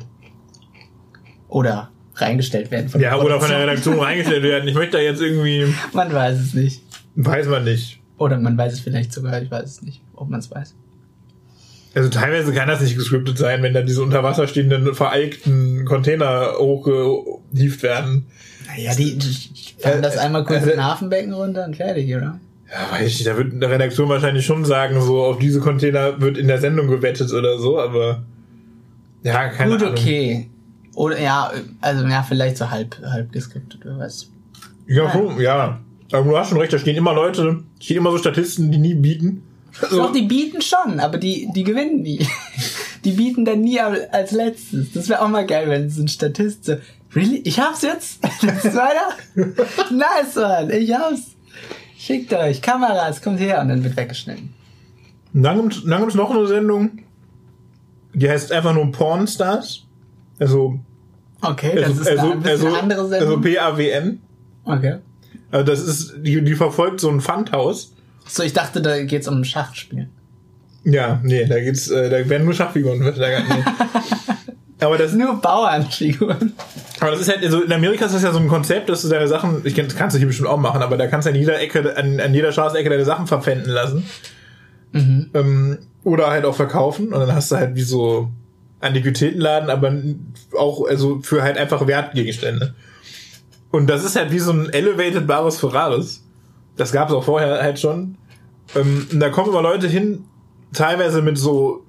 Oder reingestellt werden. Oder von der Redaktion reingestellt werden. Ich möchte da jetzt irgendwie... Man weiß es nicht. Weiß man nicht. Oder man weiß es vielleicht sogar, ich weiß es nicht, ob man es weiß. Also teilweise kann das nicht gescriptet sein, wenn dann diese unter Wasser stehenden vereikten Container hochgehieft werden. Naja, die fahren das einmal kurz in den Hafenbecken runter und fertig, oder? Ja, weiß ich nicht. Da wird eine Redaktion wahrscheinlich schon sagen, so auf diese Container wird in der Sendung gewettet oder so, aber ja, keine Ahnung. Gut, okay. Oder vielleicht so halb geskriptet, wer weiß. Ja, schon, ja. Aber du hast schon recht, da stehen immer so Statisten, die nie bieten. Doch, die bieten schon, aber die gewinnen nie. Die bieten dann nie als letztes. Das wäre auch mal geil, wenn so ein Statist so, really? Ich hab's jetzt? Das ist weiter? Nice, Mann, ich hab's. Schickt euch, Kameras, kommt her, und dann wird weggeschnitten. Und dann gibt's noch eine Sendung, die heißt einfach nur Pornstars. Also, okay, das ist eine bisschen andere Sendung. Also PAWN. Okay. Also das ist, die verfolgt so ein Pfandhaus. So, ich dachte, da geht's um ein Schachspiel. Ja, nee, da werden nur Schachfiguren. Aber das nur Bauernfiguren. Aber das ist halt, also in Amerika ist das ja so ein Konzept, dass du deine Sachen, kannst du hier bestimmt auch machen, aber da kannst du an jeder Ecke, an jeder Straßenecke deine Sachen verpfänden lassen. Mhm. Oder halt auch verkaufen. Und dann hast du halt wie so Antiquitätenladen, aber auch, also für halt einfach Wertgegenstände. Und das ist halt wie so ein elevated Bares Ferraris. Das gab es auch vorher halt schon. Und da kommen immer Leute hin, teilweise mit so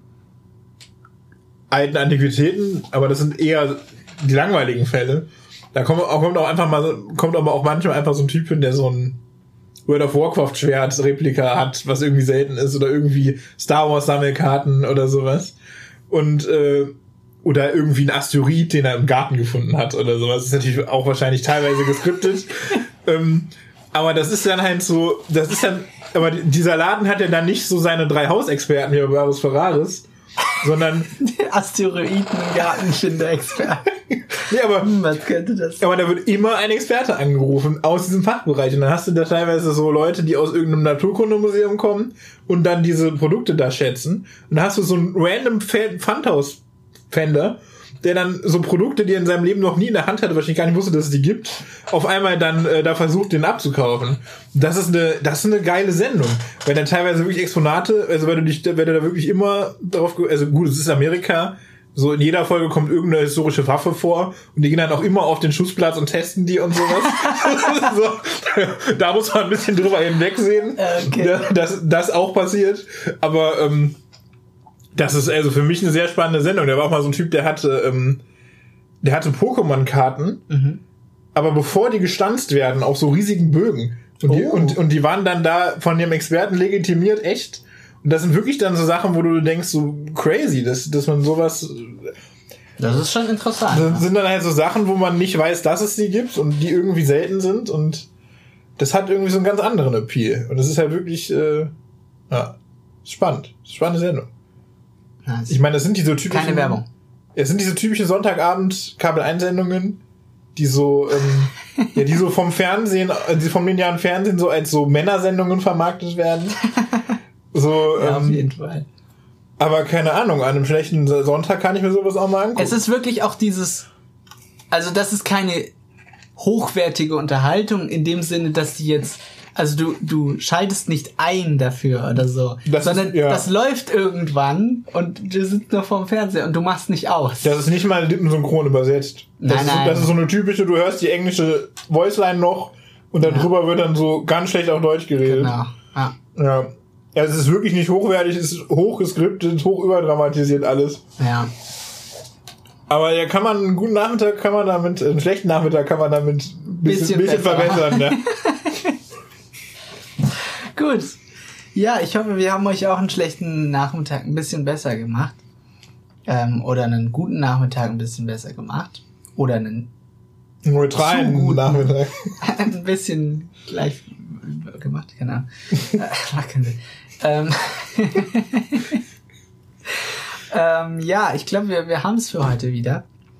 alten Antiquitäten, aber das sind eher die langweiligen Fälle. Da kommt aber auch manchmal einfach so ein Typ hin, der so ein World of Warcraft Schwert-Replika hat, was irgendwie selten ist, oder irgendwie Star Wars Sammelkarten oder sowas. Und oder irgendwie ein Asteroid, den er im Garten gefunden hat oder sowas. Das ist natürlich auch wahrscheinlich teilweise geskriptet. Aber das ist dann halt so, aber dieser Laden hat ja dann nicht so seine 3 Hausexperten hier bei Bares Ferraris, sondern Asteroiden im Garten finde Experten. Nee, aber was könnte das sein? Aber da wird immer ein Experte angerufen aus diesem Fachbereich. Und dann hast du da teilweise so Leute, die aus irgendeinem Naturkundemuseum kommen und dann diese Produkte da schätzen. Und dann hast du so einen random Pfandhaus-Fänder, der dann so Produkte, die er in seinem Leben noch nie in der Hand hatte, wahrscheinlich gar nicht wusste, dass es die gibt, auf einmal dann da versucht, den abzukaufen. Das ist eine geile Sendung, weil dann teilweise wirklich Exponate, also weil du da wirklich immer drauf, also gut, es ist Amerika, so in jeder Folge kommt irgendeine historische Waffe vor und die gehen dann auch immer auf den Schussplatz und testen die und sowas. So, da muss man ein bisschen drüber hinwegsehen, okay, das auch passiert, aber das ist also für mich eine sehr spannende Sendung. Der war auch mal so ein Typ, der hatte Pokémon-Karten, aber bevor die gestanzt werden, auf so riesigen Bögen. Und die waren dann da von dem Experten legitimiert, echt. Und das sind wirklich dann so Sachen, wo du denkst, so crazy, dass man sowas... Das ist schon interessant. Das sind dann halt so Sachen, wo man nicht weiß, dass es die gibt und die irgendwie selten sind. Und das hat irgendwie so einen ganz anderen Appeal. Und das ist halt wirklich spannend. Spannende Sendung. Nice. Ich meine, das sind diese typischen... Keine Werbung. Es sind diese typischen Sonntagabend Kabel-1-Sendungen, die so die so vom Fernsehen, vom linearen Fernsehen so als so Männersendungen vermarktet werden. So, ja, auf jeden Fall. Aber keine Ahnung, an einem schlechten Sonntag kann ich mir sowas auch mal angucken. Es ist wirklich auch also das ist keine hochwertige Unterhaltung in dem Sinne, dass die jetzt, also du schaltest nicht ein dafür oder so, sondern das läuft irgendwann und du sitzt noch vorm Fernseher und du machst nicht aus. Das ist nicht mal lippensynchron übersetzt. Das ist so eine typische, du hörst die englische Voiceline noch und dann drüber wird dann so ganz schlecht auf Deutsch geredet. Genau. Ja. Ja, es ist wirklich nicht hochwertig, es ist hochgeskriptet, hoch überdramatisiert alles. Ja. Aber ja, einen guten Nachmittag einen schlechten Nachmittag kann man damit ein bisschen verbessern, ne? Gut. Ja, ich hoffe, wir haben euch auch einen schlechten Nachmittag ein bisschen besser gemacht. Oder einen guten Nachmittag ein bisschen besser gemacht. Oder einen neutralen Nachmittag. Ein bisschen gleich gemacht, keine Ahnung. Ja, ich glaube, wir haben es für heute wieder.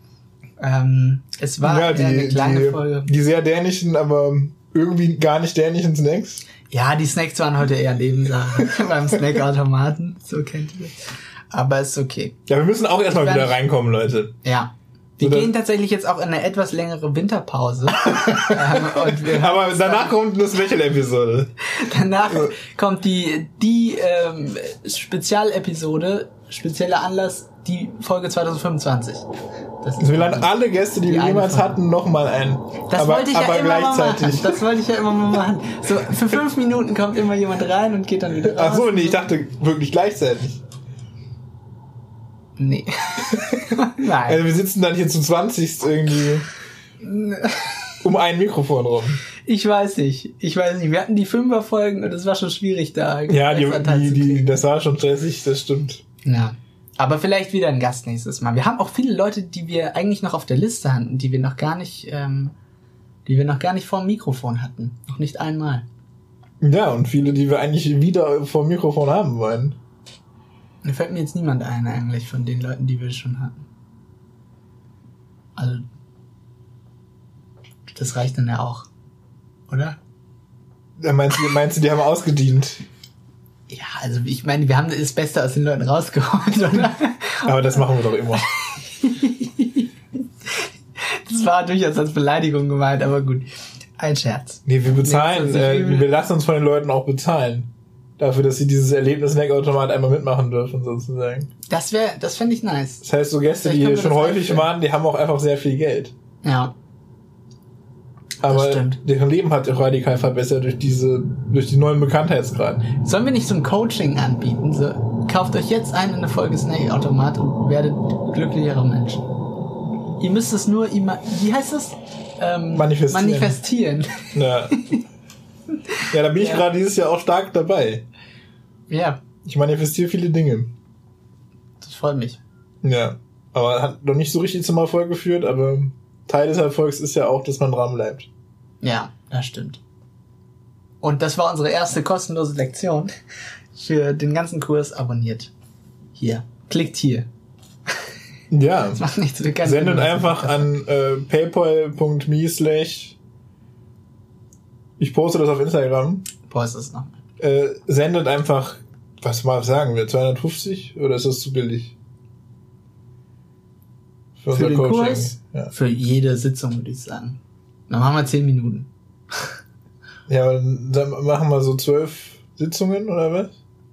Es war eine kleine Folge. Die sehr dänischen, aber irgendwie gar nicht dänischen Snacks. Ja, die Snacks waren heute eher Nebensache beim Snackautomaten. So kennt ihr das. Aber ist okay. Ja, wir müssen auch erstmal wieder reinkommen, Leute. Ja. Wir gehen tatsächlich jetzt auch in eine etwas längere Winterpause. Aber danach kommt eine Special-Episode. Danach kommt die Spezialepisode, spezieller Anlass, die Folge 2025. Also wir laden alle Gäste, die wir jemals hatten, nochmal ein. Das wollte ich ja immer mal machen. Das wollte ich ja immer mal machen. So, für 5 Minuten kommt immer jemand rein und geht dann wieder raus. Ach so, nee, ich dachte wirklich gleichzeitig. Nee. Nein. Also wir sitzen dann hier zum 20. irgendwie um ein Mikrofon rum. Ich weiß nicht. Wir hatten die 5er-Folgen und es war schon schwierig da. Ja, das war schon stressig, das stimmt. Ja. Aber vielleicht wieder ein Gast nächstes Mal. Wir haben auch viele Leute, die wir eigentlich noch auf der Liste hatten, die wir noch gar nicht vor dem Mikrofon hatten. Noch nicht einmal. Ja, und viele, die wir eigentlich wieder vor dem Mikrofon haben wollen. Mir fällt mir jetzt niemand ein eigentlich von den Leuten, die wir schon hatten. Also, das reicht dann ja auch. Oder? Ja, meinst du, die haben ausgedient? Ja, also ich meine, wir haben das Beste aus den Leuten rausgeholt, oder? Aber das machen wir doch immer. Das war durchaus als Beleidigung gemeint, aber gut. Ein Scherz. Nee, wir bezahlen, wir lassen uns von den Leuten auch bezahlen. Dafür, dass sie dieses Erlebnis-Snackautomat einmal mitmachen dürfen, sozusagen. Das fände ich nice. Das heißt, so Gäste, die hier schon häufig waren, die haben auch einfach sehr viel Geld. Ja. Aber deren Leben hat sich radikal verbessert durch die neuen Bekanntheitsgrad. Sollen wir nicht so ein Coaching anbieten? So, kauft euch jetzt eine Folge Snackautomat und werdet glücklichere Menschen. Ihr müsst es nur, wie heißt das? Manifestieren. Ja. Ja, da bin ich gerade dieses Jahr auch stark dabei. Ja. Ich manifestiere viele Dinge. Das freut mich. Ja. Aber hat noch nicht so richtig zum Erfolg geführt, aber Teil des Erfolgs ist ja auch, dass man dran bleibt. Ja, das stimmt. Und das war unsere erste kostenlose Lektion für den ganzen Kurs. Abonniert. Hier. Klickt hier. Ja. Das macht nichts. Sendet einfach an paypal.me/ Ich poste das auf Instagram. Poste es noch. Sendet einfach, was mal sagen wir, 250? Oder ist das zu billig? Für den Coaching? Kurs? Ja. Für jede Sitzung, würde ich sagen. Dann machen wir 10 Minuten. Ja, dann machen wir so 12 Sitzungen, oder was?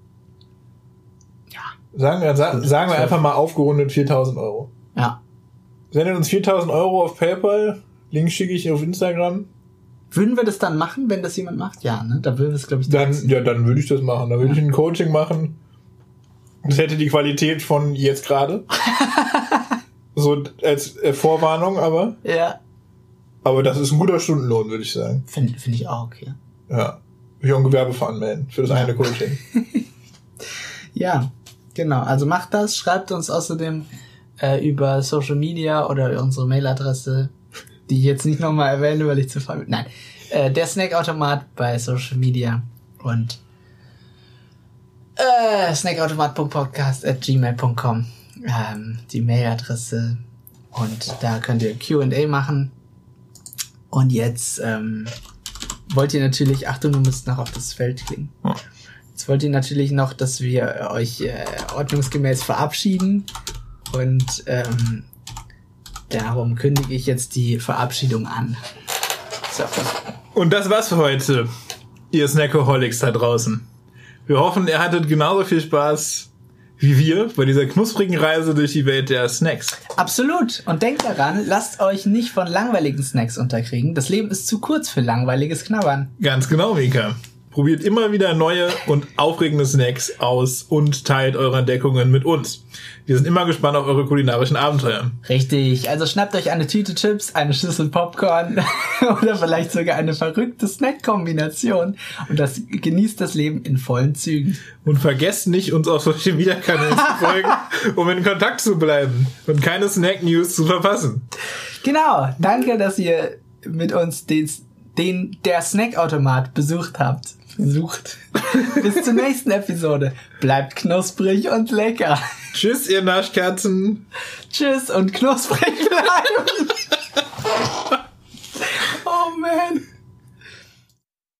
Ja. Sagen wir einfach mal aufgerundet 4.000 Euro. Ja. Sendet uns 4.000 Euro auf PayPal. Link schicke ich auf Instagram. Würden wir das dann machen, wenn das jemand macht? Ja, ne? Da würden wir es, glaube ich, dann würde ich das machen. Dann würde ich ein Coaching machen. Das hätte die Qualität von jetzt gerade. So als Vorwarnung, aber. Ja. Aber das ist ein guter Stundenlohn, würde ich sagen. Finde ich auch, okay. Ja. Will ich auch ein Gewerbe für anmelden. Für das eine Coaching. Ja, genau. Also macht das. Schreibt uns außerdem über Social Media oder unsere Mailadresse, die ich jetzt nicht nochmal erwähne, weil ich zu faul bin. Nein. Der Snackautomat bei Social Media und snackautomat.podcast@gmail.com die Mailadresse und da könnt ihr Q&A machen. Und jetzt wollt ihr natürlich, Achtung, du müsst noch auf das Feld klicken. Jetzt wollt ihr natürlich noch, dass wir euch ordnungsgemäß verabschieden und darum kündige ich jetzt die Verabschiedung an. So. Und das war's für heute, ihr Snackaholics da draußen. Wir hoffen, ihr hattet genauso viel Spaß wie wir bei dieser knusprigen Reise durch die Welt der Snacks. Absolut. Und denkt daran, lasst euch nicht von langweiligen Snacks unterkriegen. Das Leben ist zu kurz für langweiliges Knabbern. Ganz genau, Mika. Probiert immer wieder neue und aufregende Snacks aus und teilt eure Entdeckungen mit uns. Wir sind immer gespannt auf eure kulinarischen Abenteuer. Richtig, also schnappt euch eine Tüte Chips, eine Schüssel Popcorn oder vielleicht sogar eine verrückte Snack-Kombination und genießt das Leben in vollen Zügen. Und vergesst nicht, uns auf Social Media Kanälen zu folgen, um in Kontakt zu bleiben und keine Snack-News zu verpassen. Genau, danke, dass ihr mit uns der Snackautomat besucht habt. Bis zur nächsten Episode. Bleibt knusprig und lecker. Tschüss, ihr Naschkatzen. Tschüss und knusprig bleiben. Oh man.